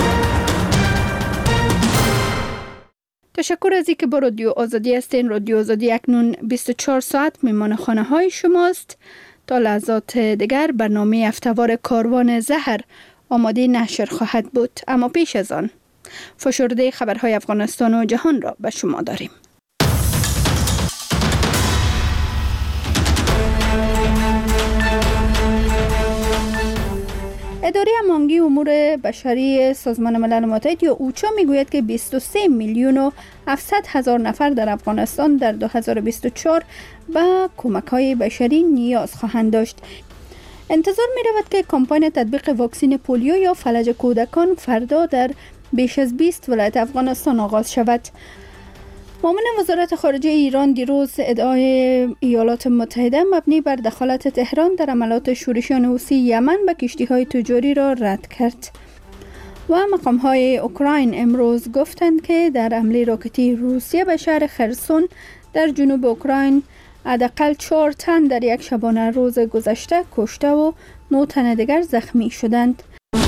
Speaker 1: تشکر از اینکه با رادیو آزادی هستین. رادیو آزادی اکنون بیست و چهار ساعت میمان خانه های شماست. تا لحظات دیگر برنامه هفته‌وار کاروان زهر آماده نشر خواهد بود، اما پیش از آن فشرده خبرهای افغانستان و جهان را به شما داریم. اداره هماهنگی امور بشری سازمان ملل متحد یا اوچا میگوید که بیست و سه میلیون و هفتصد هزار نفر در افغانستان در دو هزار و بیست و چهار به کمک‌های بشری نیاز خواهند داشت. انتظار می رود که کمپاین تطبیق واکسین پولیو یا فلج کودکان فردا در بیش از بیست ولایت افغانستان آغاز شود. معاون وزارت خارجه ایران دیروز ادعای ایالات متحده مبنی بر دخالت تهران در عملیات شورشیان حوثی یمن به کشتی‌های تجاری را رد کرد. و مقام‌های اوکراین امروز گفتند که در حمله راکتی روسیه به شهر خرسون در جنوب اوکراین حداقل چهار تن در یک شبانه روز گذشته کشته و نه تن دیگر زخمی شدند.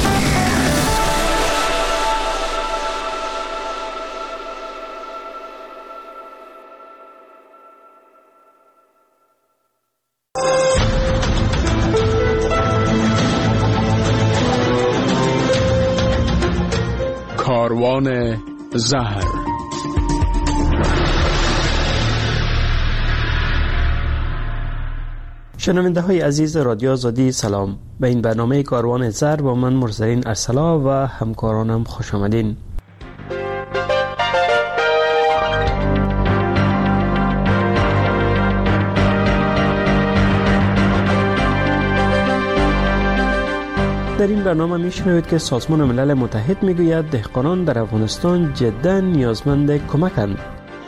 Speaker 3: کاروان زهر.
Speaker 19: شنونده های عزیز رادیو آزادی سلام. به این برنامه کاروان زهر با من مرزرین ارسلا و همکارانم خوش آمدین. در این برنامه میشنوید که سازمان ملل متحد میگوید دهقانان در افغانستان جدا نیازمند کمکند.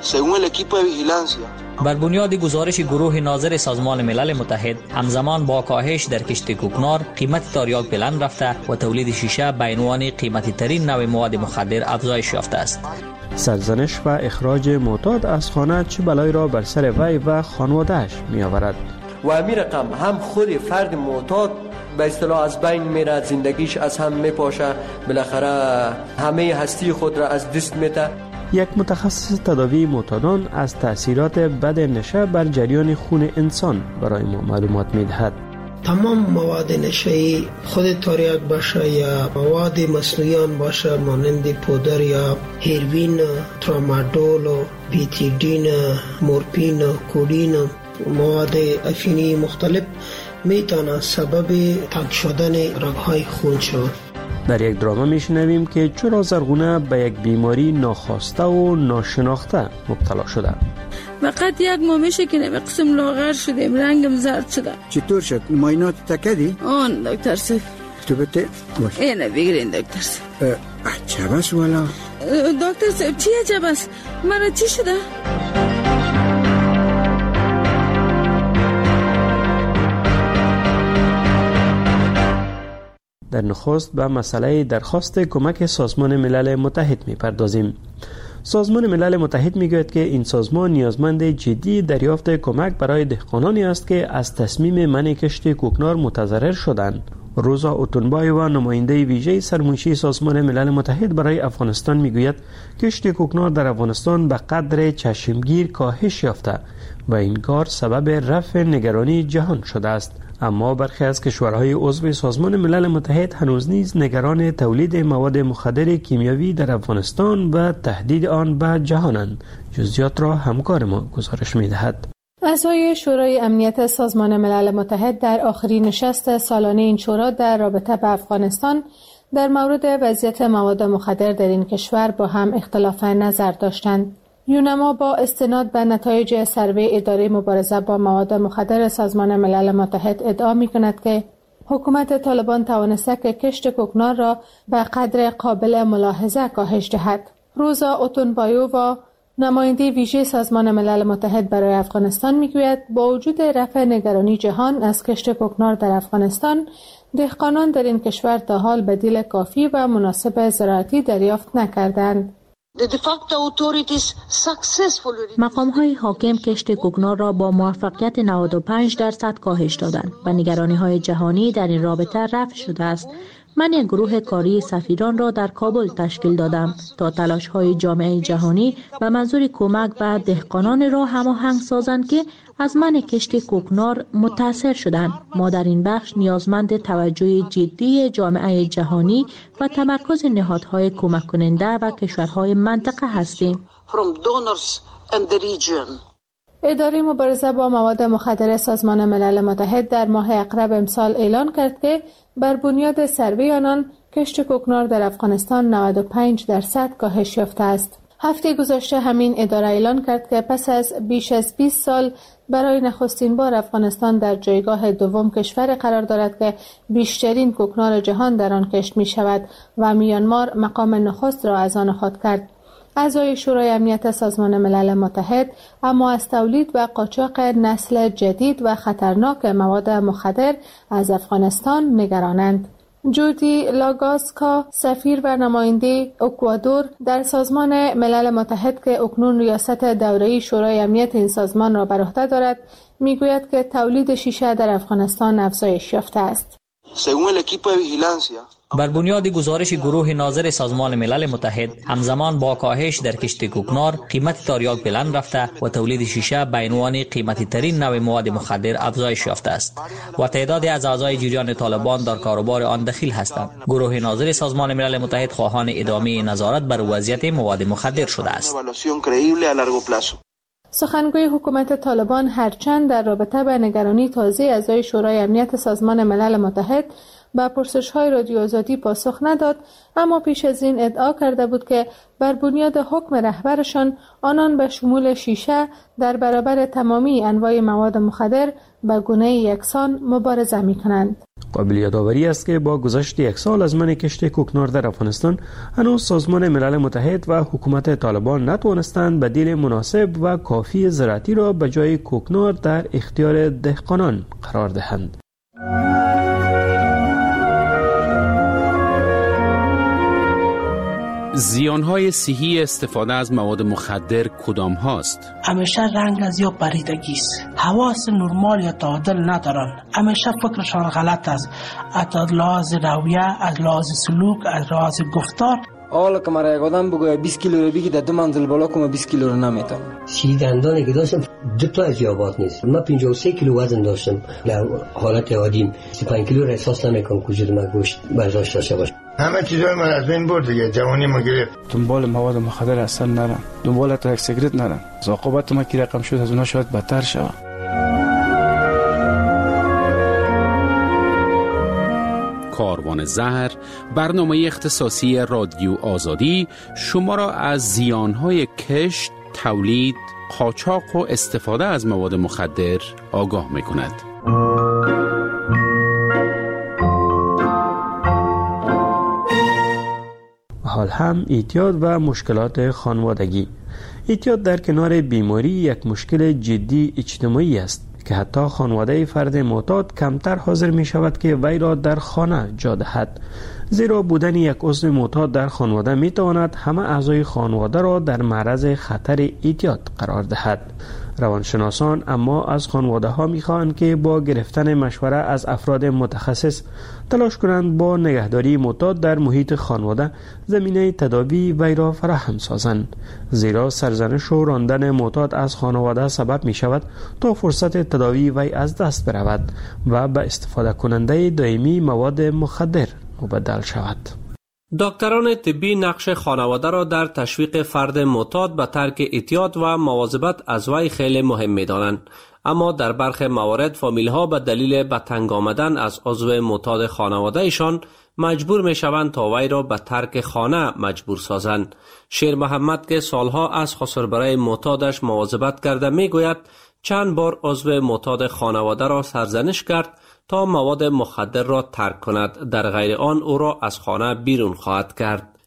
Speaker 9: بر بنیاد گزارش گروه ناظر سازمان ملل متحد، همزمان با کاهش در کشت کوکنار، قیمت تریاک بلند رفته و تولید شیشه به عنوان قیمتی ترین نوع مواد مخدر افزایش یافته است.
Speaker 19: سرزنش و اخراج معتاد از خانه چه بلایی را بر سر وی و خانواده‌اش می آورد.
Speaker 10: و همین رقم هم خود فرد معتاد به اصطلاح از بین میره، زندگیش از هم میپاشه، بالاخره همه هستی خود را از دست میده.
Speaker 19: یک متخصص تداوی معتادان از تأثیرات بد نشه بر جریان خون انسان برای ما معلومات میدهد.
Speaker 12: تمام مواد نشه‌ای، خود تریاک باشه یا مواد مصنوعی باشه مانند پودر یا هیروین، ترامادول، بیتیدین، مورفین، کودین، مواد افیونی مختلف میتونه سبب تنگ شدن رگ‌های خون شود.
Speaker 19: در یک دراما میشنویم که چرا زرغونه به یک بیماری ناخواسته و ناشناخته مبتلا شده.
Speaker 13: فقط یک ماه میشه که نمی قسم لاغر شدیم، رنگم زرد شده.
Speaker 26: چطور شد؟ معاینات تکدی؟
Speaker 13: آن دکتر سه
Speaker 26: تو بته باش.
Speaker 13: اینه بگیرین دکتر سه.
Speaker 26: عجب است والا.
Speaker 13: دکتر سه چی عجب است؟ مرا چی شده؟
Speaker 19: در نخست به مسئله درخواست کمک سازمان ملل متحد می‌پردازیم. سازمان ملل متحد میگوید که این سازمان نیازمند جدی دریافت کمک برای دهقانانی است که از تصمیم منع کشت کوکنار متضرر شدند. روزا اوتونبای و نماینده ویژه سرمنشی سازمان ملل متحد برای افغانستان میگوید کشت کوکنار در افغانستان به قدر چشمگیر کاهش یافته و این کار سبب رفع نگرانی جهان شده است. اما برخی از کشورهای عضو سازمان ملل متحد هنوز نیز نگران تولید مواد مخدر کیمیاوی در افغانستان و تهدید آن به جهانند. جزئیات را همکار ما گزارش می‌دهد.
Speaker 11: اعضای شورای امنیت سازمان ملل متحد در آخرین نشست سالانه این شورا در رابطه با افغانستان در مورد وضعیت مواد مخدر در این کشور با هم اختلاف نظر داشتند. یونما با استناد به نتایج سروی اداره مبارزه با مواد مخدر سازمان ملل متحد ادعا می‌کند که حکومت طالبان توانسته که کشت کوکنار را به قدر قابل ملاحظه کاهش دهد. روزا اوتونبایووا، نماینده ویژه سازمان ملل متحد برای افغانستان میگوید با وجود رفع نگرانی جهان از کشت کوکنار در افغانستان، دهقانان در این کشور تا حال بدیل کافی و مناسب زراعتی دریافت نکردند.
Speaker 7: مقام‌های حاکم کشت کوکنار را با موفقیت نود و پنج درصد کاهش دادند و نگرانی‌های جهانی در این رابطه رفع شده است. من یک گروه کاری سفیران را در کابل تشکیل دادم تا تلاش‌های جامعه جهانی و منظور کمک به دهقانان را هماهنگ سازند که از منع کشت کوکنار متاثر شدند. ما در این بخش نیازمند توجه جدی جامعه جهانی و تمرکز نهادهای کمک کننده و کشورهای منطقه هستیم.
Speaker 11: اداره مبارزه با مواد مخدر سازمان ملل متحد در ماه اقرب امسال اعلان کرد که بر بنیاد سروی آنان کشت کوکنار در افغانستان نود و پنج درصد کاهش یافته است. هفته گذشته همین اداره اعلان کرد که پس از بیش از بیست سال برای نخستین بار افغانستان در جایگاه دوم کشور قرار دارد که بیشترین کوکنار جهان در آن کشت می شود و میانمار مقام نخست را از آن خود کرد. اعضای شورای امنیت سازمان ملل متحد اما از تولید و قاچاق نسل جدید و خطرناک مواد مخدر از افغانستان نگرانند. جودی لاگاسکا، سفیر و نماینده اکوادور در سازمان ملل متحد که اکنون ریاست دوره‌ای شورای امنیت این سازمان را بر عهده دارد، میگوید که تولید شیشه در افغانستان افزایش یافته است.
Speaker 9: بر بنیاد گزارش گروه ناظر سازمان ملل متحد، همزمان با کاهش در کشت کوکنار، قیمت تریاک بلند رفته و تولید شیشه به عنوان قیمتی ترین نوع مواد مخدر افزایش یافته است و تعدادی از اعضای جریان طالبان در کاروبار آن دخیل هستند. گروه ناظر سازمان ملل متحد خواهان ادامه نظارت بر وضعیت مواد مخدر شده است.
Speaker 11: سخنگوی حکومت طالبان هرچند در رابطه با نگرانی تازه اعضای شورای امنیت سازمان ملل متحد با پرسش‌های رادیو آزادی پاسخ نداد، اما پیش از این ادعا کرده بود که بر بنیاد حکم رهبرشان آنان به شمول شیشه در برابر تمامی انواع مواد مخدر به گونه یکسان مبارزه می‌کنند.
Speaker 19: قابل یادآوری است که با گذشت یک سال از منع کشت کوکنار در افغانستان، هنوز سازمان ملل متحد و حکومت طالبان نتوانستند بدیل مناسب و کافی زراعتی را به جای کوکنار در اختیار دهقانان قرار دهند.
Speaker 3: زیانهای صحی استفاده از مواد مخدر کدام هاست؟
Speaker 14: همیشه رنگ از یا پریدگی است. حواس نرمال یا تعادل ندارن. همیشه فکرشان غلط است. از لحاظ رویه، از لحاظ سلوک، از لحاظ گفتار.
Speaker 16: حالا که مرا یک آدم بگوید بیست کیلو رو بگی در دو منزل بالا کنم بیست کیلو رو نمیتونم.
Speaker 17: سی دندانی که داشتم دو تا از یابات نیست. من پنجاه و سه کیلو وزن داشتم. در حالت عادیم سی و پنج کیلو را احساس نمیکنم که وجود من گوشت برداشت داشته باشه.
Speaker 18: همه چیزای من از بین برد دیگه، جوانی ما گرفت.
Speaker 19: دنبال مواد مخدر اصلا نرم، دنبال تا یک سیگرت نرم. عاقبت ما که رقم شد از اونها شاید بدتر شود.
Speaker 3: کاروان زهر، برنامه اختصاصی رادیو آزادی شما را از زیانهای کشت، تولید، قاچاق و استفاده از مواد مخدر آگاه می‌کند.
Speaker 19: حال هم اعتیاد و مشکلات خانوادگی. اعتیاد در کنار بیماری یک مشکل جدی اجتماعی است که حتی خانواده فرد معتاد کمتر حاضر می شود که وی را در خانه جا دهد، زیرا بودن یک عضو معتاد در خانواده می تواند همه اعضای خانواده را در معرض خطر اعتیاد قرار دهد. روانشناسان اما از خانواده ها می خواهند که با گرفتن مشوره از افراد متخصص تلاش کنند با نگهداری معتاد در محیط خانواده زمینه تداوی وی را فراهم سازند، زیرا سرزنش و راندن معتاد از خانواده سبب می شود تا فرصت تداوی وی از دست برود و به استفاده کننده دائمی مواد مخدر مبدل شود.
Speaker 20: دکتران طبی نقش خانواده را در تشویق فرد معتاد به ترک اعتیاد و مواظبت از وی خیلی مهم می‌دانند، اما در برخی موارد فامیل‌ها به دلیل به تنگ آمدن از عضو معتاد خانواده‌شان مجبور می‌شوند تا وی را به ترک خانه مجبور سازند. شیر محمد که سالها از خسربرای معتادش مواظبت کرده می‌گوید چند بار عضو معتاد خانواده را سرزنش کرد تا مواد مخدر را ترک کند، در غیر آن او را از خانه بیرون خواهد کرد.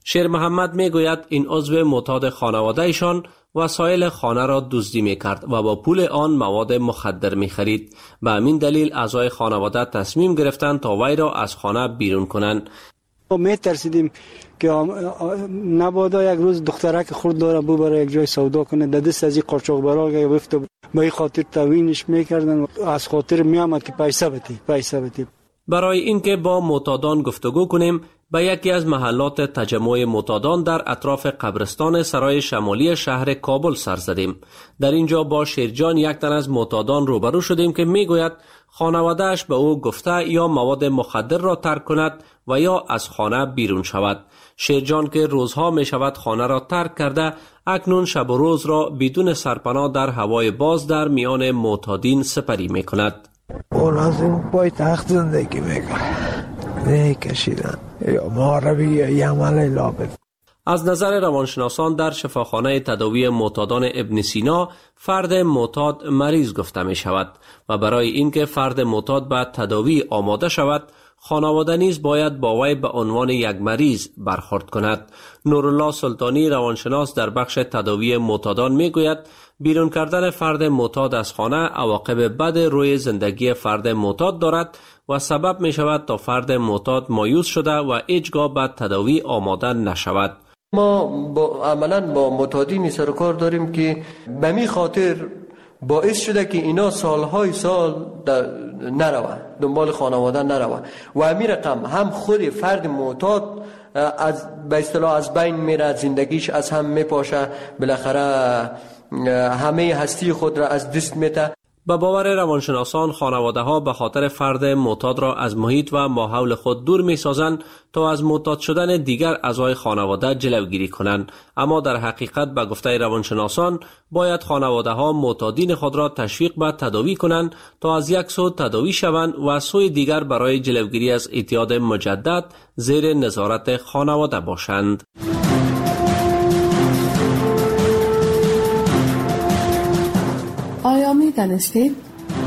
Speaker 20: شیر محمد می گوید این عضو معتاد خانواده ایشان وسایل خانه را دزدی می کرد و با پول آن مواد مخدر می خرید. به همین دلیل اعضای خانواده تصمیم گرفتند تا وی را از خانه بیرون کنند.
Speaker 16: ما می ترسیدیم که نبادا یک روز دخترک خورد داره بو برای یک جای سودا کنه، در دست از این قاچاقبرا گرفت، به این خاطر توهینش میکردن، از خاطر میامد که پیسه بده پیسه بده.
Speaker 20: برای اینکه با معتادان گفتگو کنیم به یکی از محلات تجمع معتادان در اطراف قبرستان سرای شمالی شهر کابل سر زدیم. در اینجا با شیرجان، یک تن از معتادان، روبرو شدیم که میگوید خانواده‌اش به او گفته یا مواد مخدر را ترک کند و یا از خانه بیرون شود. شیرجان که روزها می شود خانه را ترک کرده، اکنون شب و روز را بدون سرپناه در هوای باز در میان معتادین سپری می کند.
Speaker 2: اون از این پای تخت زندگی میکنه، نه کشیدن یا معربی یا یعمل لابد.
Speaker 20: از نظر روانشناسان در شفاخانه تداوی معتادان ابن سینا، فرد معتاد مریض گفته می شود و برای اینکه فرد معتاد به تداوی آماده شود، خانواده نیز باید با وی به عنوان یک مریض برخورد کند. نورالله سلطانی، روانشناس در بخش تداوی معتادان، می گوید بیرون کردن فرد معتاد از خانه عواقب بد روی زندگی فرد معتاد دارد و سبب می شود تا فرد معتاد مایوس شده و هیچگاه به تداوی آماده نشود.
Speaker 10: ما با عملاً با معتادینی سر و کار داریم که به می خاطر باعث شده که اینا سالهای سال نروه دنبال خانواده نروه و همین رقم هم خود فرد معتاد از به اصطلاح از بین میره، زندگیش از هم میپاشه، بالاخره همه هستی خود را از دست میده.
Speaker 20: به باور روانشناسان، خانواده ها به خاطر فرد معتاد را از محیط و ماحول خود دور می سازند تا از معتاد شدن دیگر اعضای خانواده جلوگیری کنند، اما در حقیقت به گفته روانشناسان باید خانواده ها معتادین خود را تشویق به تداوی کنند تا از یک سو تداوی شوند و سوی دیگر برای جلوگیری از اعتیاد مجدد زیر نظارت خانواده باشند.
Speaker 11: آیا می دانستید؟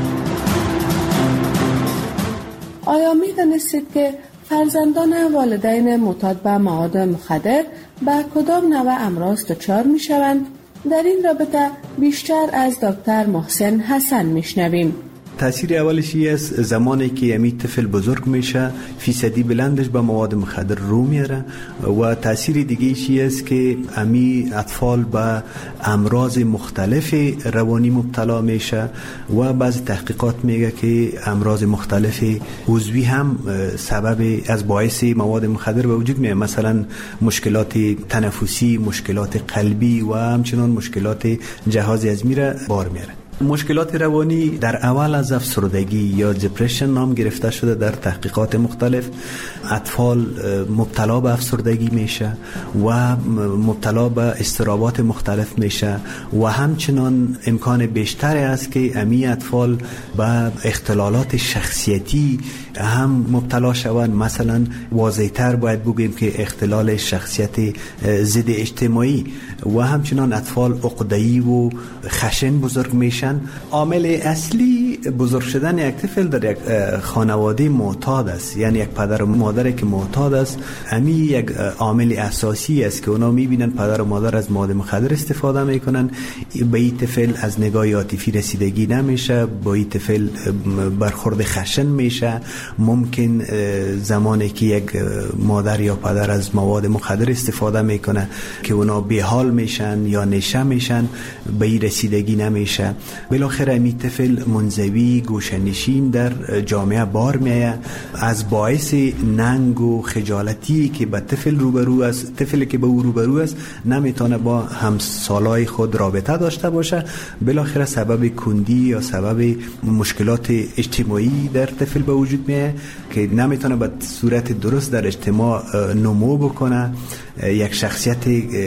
Speaker 11: آیا می دانستید که فرزندان والدین معتاد به مواد مخدر به کدام نوع امراض دچار می شوند؟ در این رابطه بیشتر از دکتر محسن حسن می شنویم.
Speaker 4: تاثیر اولش است زمانی که امی طفل بزرگ میشه فیصدی بلندش به مواد مخدر رو میاره و تاثیر دیگه ایشی است که امی اطفال به امراض مختلف روانی مبتلا میشه و بعضی تحقیقات میگه که امراض مختلف عضوی هم سبب از باعث مواد مخدر به وجود میاد، مثلا مشکلات تنفسی، مشکلات قلبی و همچنان مشکلات جهاز هضمی را بار میاره. مشکلات روانی در اول از افسردگی یا دپرشن نام گرفته شده. در تحقیقات مختلف اطفال مبتلا به افسردگی میشه و مبتلا به اضطرابات مختلف میشه و همچنان امکان بیشتری است که امی اطفال به اختلالات شخصیتی هم مبتلا شوند. مثلا واضح‌تر باید بگیم که اختلال شخصیت ضد اجتماعی و همچنان اطفال عقده‌ای و خشن بزرگ میشن. عامل اصلی بزرگ شدن یک طفل در یک خانواده معتاد است، یعنی یک پدر و مادری که معتاد است. امی یک عامل اساسی است که اونا میبینن پدر و مادر از مواد مخدر استفاده میکنن، به این طفل از نگاه عاطفی رسیدگی نمیشه، با این طفل برخورد خشن میشه. ممکن زمانی که یک مادر یا پدر از مواد مخدر استفاده میکنه که اونا بیحال میشن یا نشه میشن، به این رسیدگی نمیشه. بالاخره امی طفل منزوی گوشه‌نشین در جامعه بار میایه. از باعث ننگ و خجالتی که به طفل روبرو است، طفلی که به او روبرو است نمیتونه با همسالای خود رابطه داشته باشه، بالاخره سبب کندی یا سبب مشکلات اجتماعی در طفل به وجود میایه که نمیتونه به صورت درست در اجتماع نمو بکنه، یک شخصیت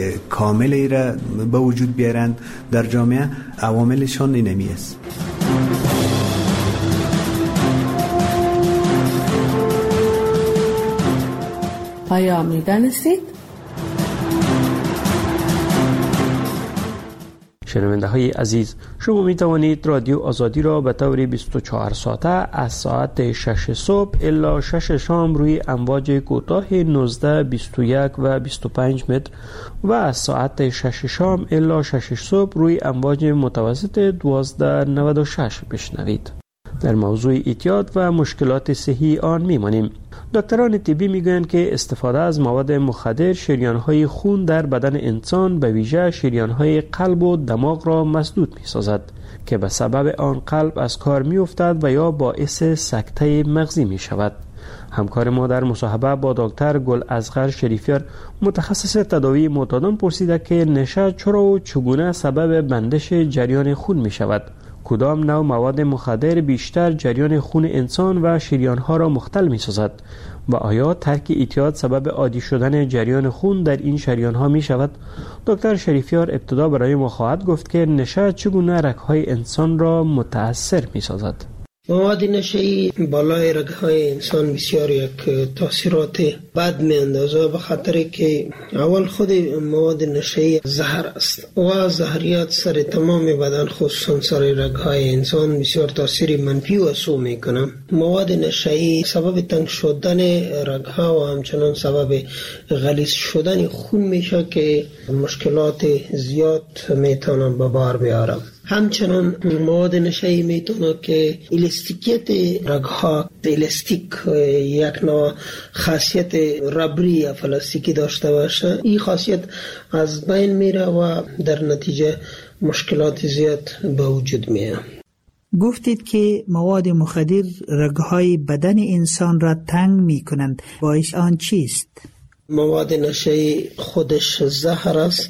Speaker 4: کاملی را به وجود بیارند در جامعه. عواملشان اینمی است.
Speaker 11: آیا می دانستید؟
Speaker 19: شنونده های عزیز، شما می توانید رادیو آزادی را به طور بیست و چهار ساعته از ساعت شش صبح الی شش شام روی امواج کوتاه نوزده، بیست و یک و بیست و پنج متر و از ساعت شش شام الی شش صبح روی امواج متوسط دوازده و نود و شش بشنوید. در موضوع اعتیاد و مشکلات صحی آن میمانیم. دکتران طبی میگویند که استفاده از مواد مخدر شریان‌های خون در بدن انسان به ویژه شریان‌های قلب و دماغ را مسدود می‌سازد که به سبب آن قلب از کار می‌افتد و یا باعث سکته مغزی می‌شود. همکار ما در مصاحبه با دکتر گل اصغر شریفیار متخصص تداوی معتادان پرسیده که نشه چرا و چگونه سبب بندش جریان خون می‌شود؟ کدام نوع مواد مخدر بیشتر جریان خون انسان و شریان‌ها را مختل می‌سازد و آیا ترک اعتیاد سبب عادی شدن جریان خون در این شریان‌ها می‌شود؟ دکتر شریفیار ابتدا برای ما خواهد گفت که نشه چگونه رگ‌های انسان را متأثر می‌سازد.
Speaker 12: مواد نشه‌ای بالای رگ‌های انسان بسیار یک تاثیرات بد می‌اندازه، به خاطر که اول خود مواد نشه‌ای زهر است و زهریات سر تمام بدن خصوصا سر رگ‌های انسان بسیار تاثیر منفی و سو می‌کنه. مواد نشه‌ای سبب تنگ شدن رگ‌ها و همچنان سبب غلیظ شدن خون میشه که مشکلات زیاد میتونه به بار بیاره. همچنان مواد نشه‌ای میتونه که الاستیکیت رگ‌ها، الاستیک یک نوع خاصیت ربری یا پلاستیکی داشته باشه، این خاصیت از بین میره و در نتیجه مشکلات زیاد به وجود میاد.
Speaker 5: گفتید که مواد مخدر رگ‌های بدن انسان را تنگ میکنند، باعث آن چیست؟
Speaker 12: مواد نشه‌ای خودش زهر است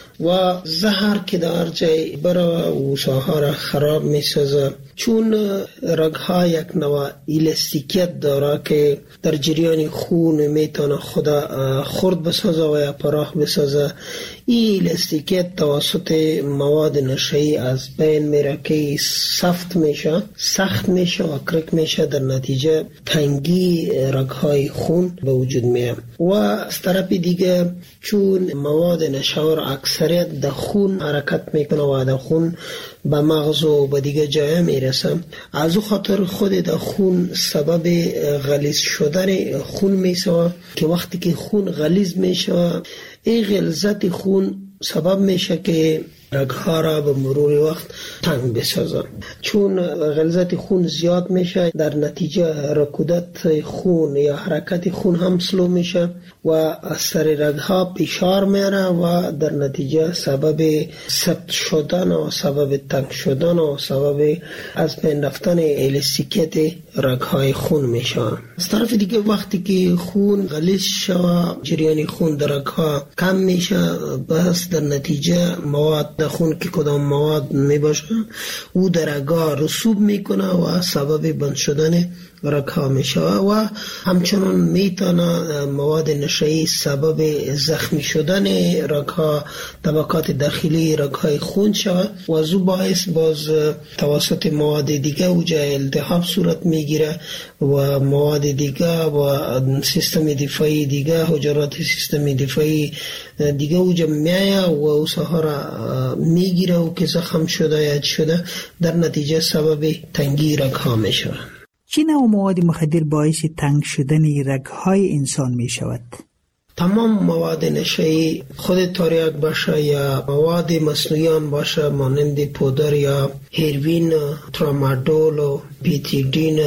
Speaker 12: و زهر که در جای برای وساها را خراب می سازه، چون رگ‌ها یک نوع الاستیکیت داره که در جریان خون میتونه خدا خرد بسازه و یا پراخ بسازه. این الاستیکیت توسط مواد نشه‌ای از بین میره که سفت میشه، سخت میشه و کرک میشه، در نتیجه تنگی رگ‌های خون به وجود میاد. و از طرف دیگه چون مواد نشه‌آور اکثریت در خون حرکت میکنه و در خون به مغز و به دیگه جای میرسه، از او خاطر خود در خون سبب غلیظ شدن خون میشه که وقتی که خون غلیظ میشه، این غلظت خون سبب میشه که رگ‌ها را به مرور وقت تنگ بسازن. چون غلظت خون زیاد میشه، در نتیجه رکودت خون یا حرکت خون هم سلو میشه و از سر رگ‌ها فشار میاره و در نتیجه سبب سفت شدن و سبب تنگ شدن و سبب از بین رفتن الاستیکیت رگ‌های خون میشه. از طرف دیگه وقتی که خون غلیظ شود، جریان خون در رگ‌ها کم میشه، بس در نتیجه مواد در خون که کدام مواد میباشه او در رگ‌ها رسوب میکنه و سبب بند شدن رگ‌ها میشه و همچنان میتونه مواد نشه‌ای سبب زخمی شدن رگ‌ها، طبقات داخلی رگ‌های خون شود و از او باعث باز توسط مواد دیگه اوجا التهاب صورت میگیره و مواد دیگه و سیستم دفاعی دیگه، حجرات سیستم دفاعی دیگه اوجا میایه و او سهارا میگیره و که زخم شده یا شده، در نتیجه سبب تنگی رگ‌ها میشه.
Speaker 5: چه نوع مواد مخدر باعث تنگ شدن رگ‌های انسان می شود؟
Speaker 12: تمام مواد نشه‌ای، خود تریاک باشه یا مواد مصنوعی باشه مانند پودر یا هیروین، ترامادول و پیتیدین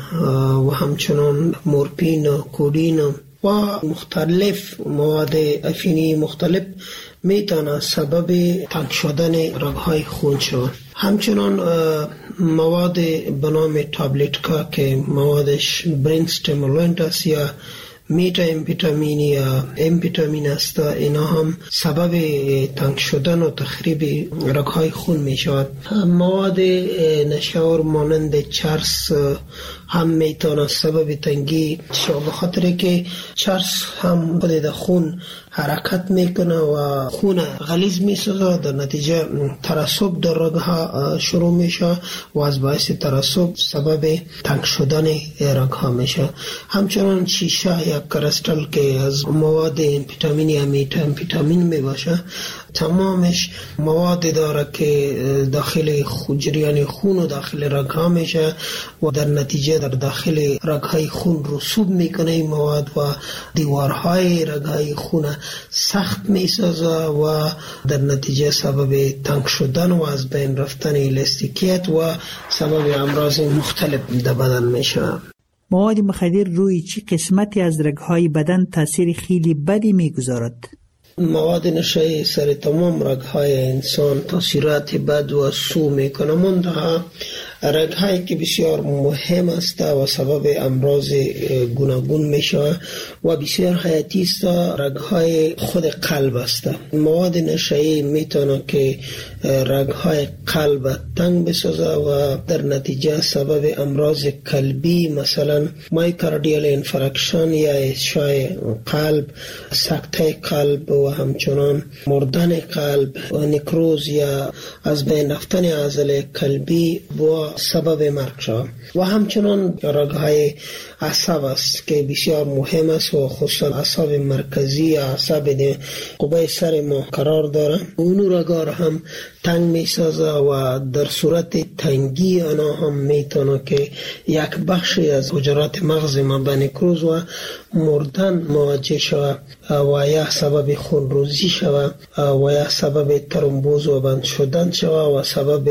Speaker 12: و همچنان مورفین، کودین و مختلف مواد افینی مختلف میتونه سبب تنگ شدن رگ‌های خون شود. همچنان مواد به نام تابلتکا که موادش برین استیمولانت است یا میتا امفیتامین یا امفیتامین است، اینا هم سبب تنگ شدن و تخریب رگ‌های خون می شود. مواد نشه‌آور مانند چرس هم میتونه سبب تنگی شود، به خاطر که چرس هم خود در خون حرکت میکنه و خون غلیظ میسازه، در نتیجه ترسب در رگ‌ها شروع میشه و از باعث ترسب سبب تنگ شدن رگ‌ها میشه. همچنان شیشه یا یک کرستال که از مواد امفیتامینی امیت امفیتامین می باشه، تمامش مواد داره که داخل جریان خون و داخل رگ‌ها میشه و در نتیجه در داخل رگ‌های خون رسوب میکنه این مواد و دیوارهای رگ‌های خون سخت میسازه و در نتیجه سبب تنگ شدن و از بین رفتن الاستیکیت و سبب امراض مختلف در بدن میشه.
Speaker 5: مواد مخدر روی چی قسمتی از رگ‌های بدن تاثیر خیلی بدی میگذارد؟
Speaker 12: مواد نشایی سر تمام رگ‌های انسان تاثیرات بد و سو میکنه، منتها رگ‌هایی که بسیار مهم است و سبب امراض گوناگون میشه و بسیار حیاتی است رگ‌های خود قلب است. مواد نشایی میتونه که رگ‌های قلب تنگ بسازه و در نتیجه سبب امراض قلبی مثلا مایوکاردیال انفارکشن یا اشعاع قلب، سکته قلب و همچنان مردن قلب و نکروز یا از بین رفتن عضله قلبی و سبب مرگ شود. و همچنان رگ‌های عصب است که بسیار مهم است و خصوصا عصب مرکزی یا عصب قبه سر ما قرار داره، اون رگ‌ها را هم تنگ میسازه و در صورت تنگی آنها هم میتونه که یک بخشی از حجرات مغز ما به نکروز و مردن مواجه شود و یا سبب خونریزی شود و یا سبب ترومبوز و بند شدن شود و سبب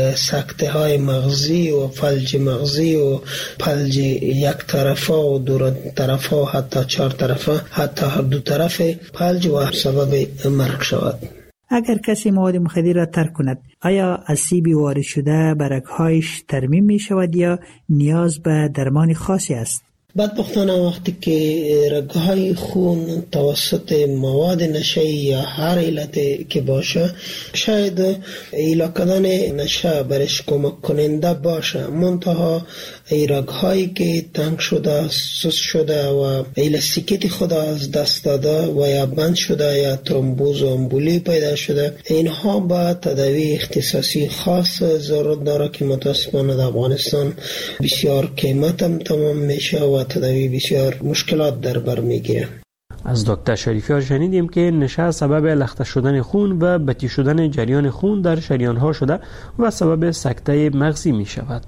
Speaker 12: سکته های مغزی و فلج مغزی و فلج یک طرفه و دو طرفه و حتی چهار طرفه، حتی هر دو طرف فلج و سبب مرگ شود.
Speaker 5: اگر کسی مواد مخدر را ترک کند، آیا اسیبی وارد شده به رگ‌هایش ترمیم می شود یا نیاز به درمان خاصی است؟
Speaker 12: بدبختانه وقتی که رگ‌های خون توسط مواد نشه‌ای یا هر علت که باشه شاید ایلا کردن نشه برش کمک کننده باشه، منتها ای رگ‌هایی که تنگ شده، سوس شده و الاستیکیت خود از دست داده و یا بند شده یا ترومبوز و امبولی پیدا شده، اینها با تداوی اختصاصی خاص ضرورت داره که متاسفانه در افغانستان بسیار قیمت هم تمام میشه و تداوی بسیار مشکلات در بر میگیره.
Speaker 19: از دکتر شریفیار شنیدیم که نشه سبب لخته شدن خون و بطی شدن جریان خون در شریان‌ها شده و سبب سکته مغزی می شود.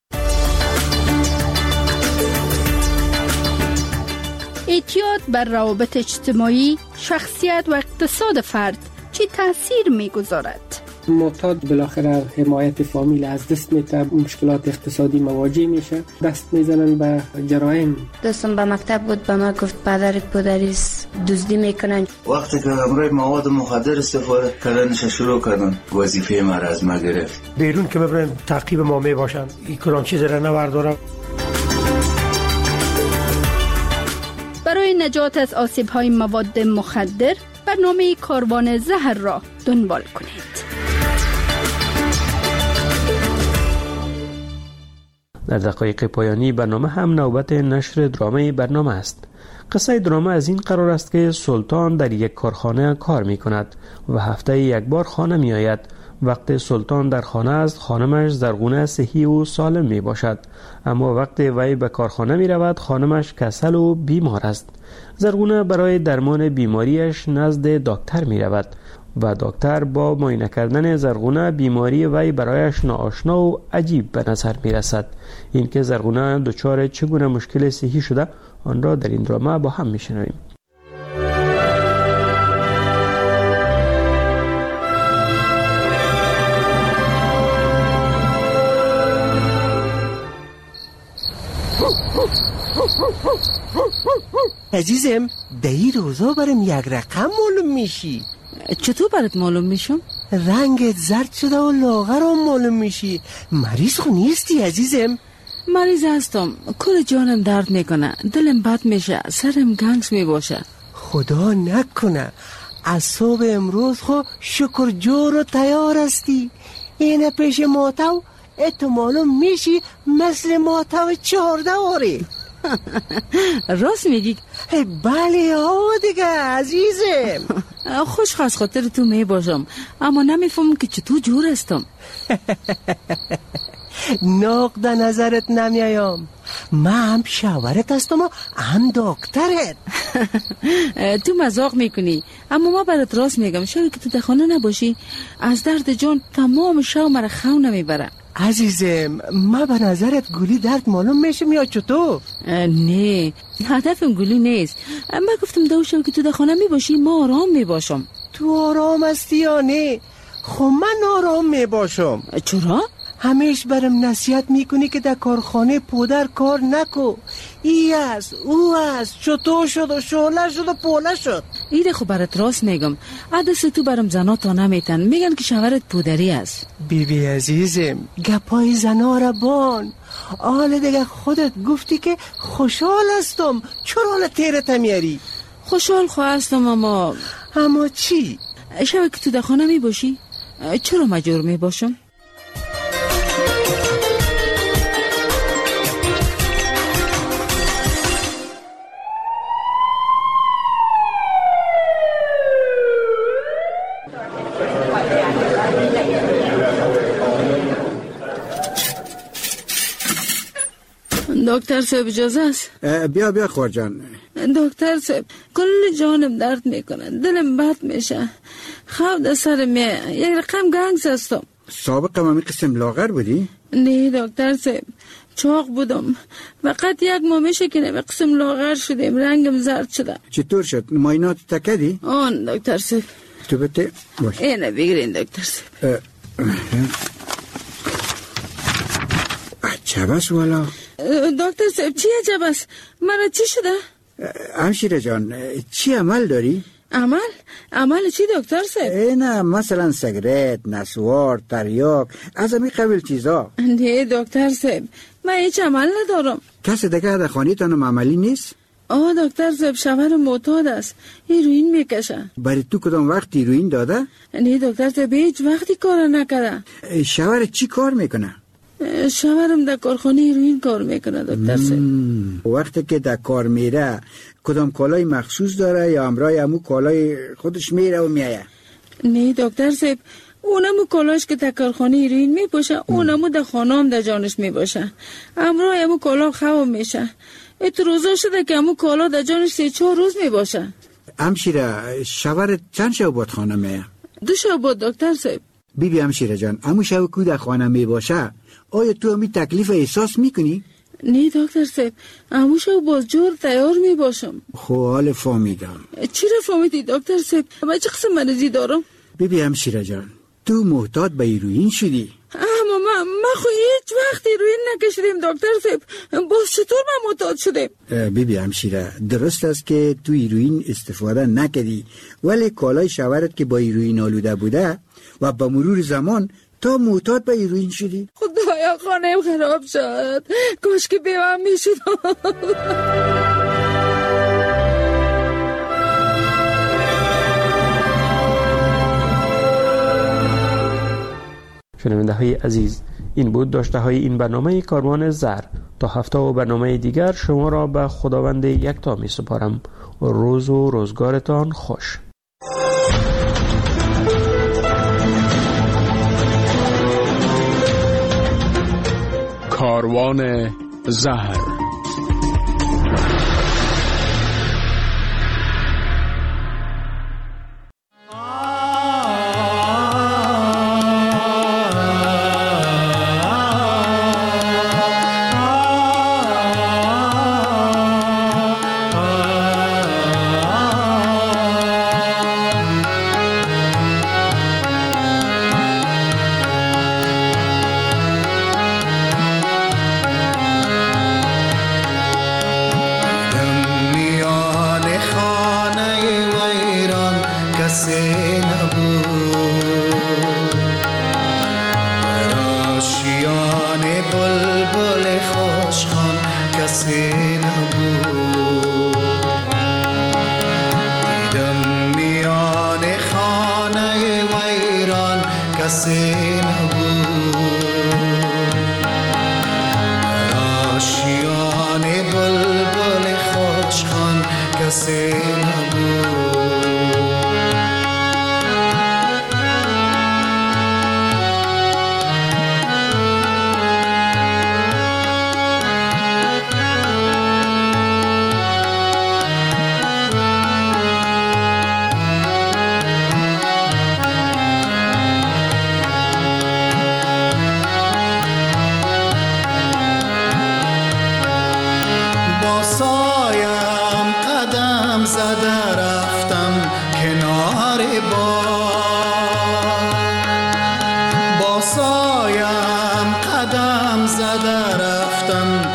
Speaker 1: اعتیاد بر روابط اجتماعی، شخصیت و اقتصاد فرد چی تاثیر می‌گذارد؟
Speaker 6: معتاد بالاخره حمایت فامیل از دست میده، مشکلات اقتصادی مواجه میشه، دست میزنن به جرایم.
Speaker 8: دوستم به مکتب بود، به ما گفت پدرت پدریس دزدی میکنن.
Speaker 21: وقتی که همراه مواد مخدر استفاده کردنش شروع کردن، وظیفه ما را از ما گرفت.
Speaker 22: بیرون که ببرن تعقیب ما میباشن، این کلان چیز را نوردارم.
Speaker 1: برای نجات از آسیب‌های مواد مخدر برنامه کاروان زهر را دنبال کنید.
Speaker 19: در دقایق پایانی برنامه هم نوبت نشر درامه برنامه است. قصه درامه از این قرار است که سلطان در یک کارخانه کار می کند و هفته یک بار خانه می آید. وقت سلطان در خانه است، خانمش زرغونه صحی و سالم می باشد، اما وقت وی به کارخانه می رود خانمش کسل و بیمار است. زرغونه برای درمان بیماریش نزد دکتر می رود و دکتر با معاینه کردن زرغونه بیماری وی برایش ناآشنا و عجیب به نظر می رسد. این که زرغونه دچار چگونه مشکل صحی شده آن را در این درامه با هم می شنویم.
Speaker 23: عزیزم در این روزا برم یک رقم معلوم میشی.
Speaker 24: چطور برات معلوم میشم؟
Speaker 23: رنگت زرد شده و لاغرم معلوم میشی. مریض خو نیستی عزیزم؟
Speaker 24: مریض هستم، کل جانم درد میکنه، دلم بد میشه، سرم گنگس میباشه.
Speaker 23: خدا نکنه از صبح امروز خو شکر جور و تیار هستی. اینه پیش ماتو اتو معلوم میشی مثل ماتو چهارده آره.
Speaker 24: راست میگی؟
Speaker 23: بله ها دیگه عزیزم.
Speaker 24: خوش خواست خاطر تو می باشم، اما نمیفهمم که چطور جور هستم.
Speaker 23: نقد نظرت نمیایم. من هم شوهرت هستم و هم دکترت.
Speaker 24: تو مزاق میکنی، اما ما برات راست میگم شبی که تو در خانه نباشی از درد جان تمام شب مرا خو نمیبره.
Speaker 23: عزیزم ما به نظرت گولی درد معلوم میشم یا چطور؟
Speaker 24: نه هدفم گولی نیست. من گفتم دو شب که تو در خانه میباشی ما آرام میباشم.
Speaker 23: تو آرام هستی یا نه؟ خب من آرام میباشم.
Speaker 24: چرا؟
Speaker 23: همیش برم نصیحت میکنی که در کارخانه پودر کار نکو، ای است او است، چطور شد و شعله شد و پوله شد.
Speaker 24: ایره خب برات راست میگم، عدس تو برم زنا تا نمیتن، میگن که شوهرت پودری است.
Speaker 23: بی بی عزیزم گپای زنا را بان، آل دیگه خودت گفتی که خوشحال هستم، چرا حال تیرت میاری؟
Speaker 24: خوشحال خواه هستم اما
Speaker 23: اما چی؟
Speaker 24: شبه که تو در خانه میباشی چرا مجبور میباشم؟ دکتر صاحب اجازه است؟
Speaker 7: بیا بیا خورجان.
Speaker 24: دکتر صاحب کل جانم درد میکنه، دلم بد میشه، خواب در سر میه، یک رقم گنگس هستم.
Speaker 7: سابق همین قسم لاغر بودی؟
Speaker 24: نه دکتر صاحب چاق بودم، فقط یک ماه میشه که نمی قسم لاغر شدیم، رنگم زرد شده.
Speaker 7: چطور شد؟ ماینات تکدی؟
Speaker 24: آن دکتر صاحب.
Speaker 7: تو بته باش.
Speaker 24: اینه بگیرین دکتر صاحب.
Speaker 7: عجب است والا.
Speaker 24: دکتر صاحب چی عجب است؟ مرا چی شده؟
Speaker 7: همشیره جان چی عمل داری؟
Speaker 24: عمل؟ عمل چی دکتر صاحب؟
Speaker 7: نه مثلا سیگرت، نسوار، تریاک، از همین قبیل چیزا.
Speaker 24: نه دکتر صاحب من هیچ عمل ندارم.
Speaker 7: کسی دیگه در خانه تانم عملی نیست؟
Speaker 24: آه دکتر صاحب شوهر معتاد است، هیروئین میکشه.
Speaker 7: برای تو کدام وقت هیروئین داده؟
Speaker 24: نه دکتر صاحب هیچ وقتی کار نکرده.
Speaker 7: شوهر چی کار میکنه؟
Speaker 24: شوهرم در کارخانه هیروئین کار میکنه دکتر صاحب.
Speaker 7: وقتی که در کار میره کدام کالای مخصوص داره یا همراه همو کالای خودش میره و میایه؟
Speaker 24: نه دکتر صاحب اونمو کالاش که در کارخانه هیروئین میپوشه، اونمو در خانه هم در جانش میباشه، همراه همو کالا خواب میشه. ات روزا شده که همو کالا در جانش سه چهار روز میباشه.
Speaker 7: همشیره شوهر چند شب بود خانه میه؟
Speaker 24: دو شب بود دکتر صاحب.
Speaker 7: بی بی همشیره جان همو شب که در خانه میباشه آیا تو همی تکلیف احساس میکنی؟
Speaker 24: نه دکتر صاحب همو شب باز جور تیار میباشم.
Speaker 7: خب حال فهمیدم.
Speaker 24: چی را فهمیدی دکتر صاحب؟ من چه قسم مریضی دارم؟
Speaker 7: بی بی همشیره جان تو محتاط به هیروئین شدی؟
Speaker 24: اما من ما خو هیچ وقت هیروئین نکشیدیم دکتر صاحب، باز چطور من معتاد شدیم؟
Speaker 7: بی بی همشیره درست است که تو هیروئین استفاده نکردی، ولی کالای شوهرت که با هیروئین آلوده بوده و با مرور زمان تا معتاد به هیروئین شدی.
Speaker 24: خدایا خانه‌ام خراب شد، کاش که بیوام میشدم.
Speaker 19: شنونده های عزیز این بود داشته های این برنامه کاروان زر. تا هفته و برنامه دیگر شما را به خداوند یکتا می سپارم. روز و روزگارتان خوش.
Speaker 3: کاروان زهر.
Speaker 9: زده رفتم کنار باد، با سایم قدم زده رفتم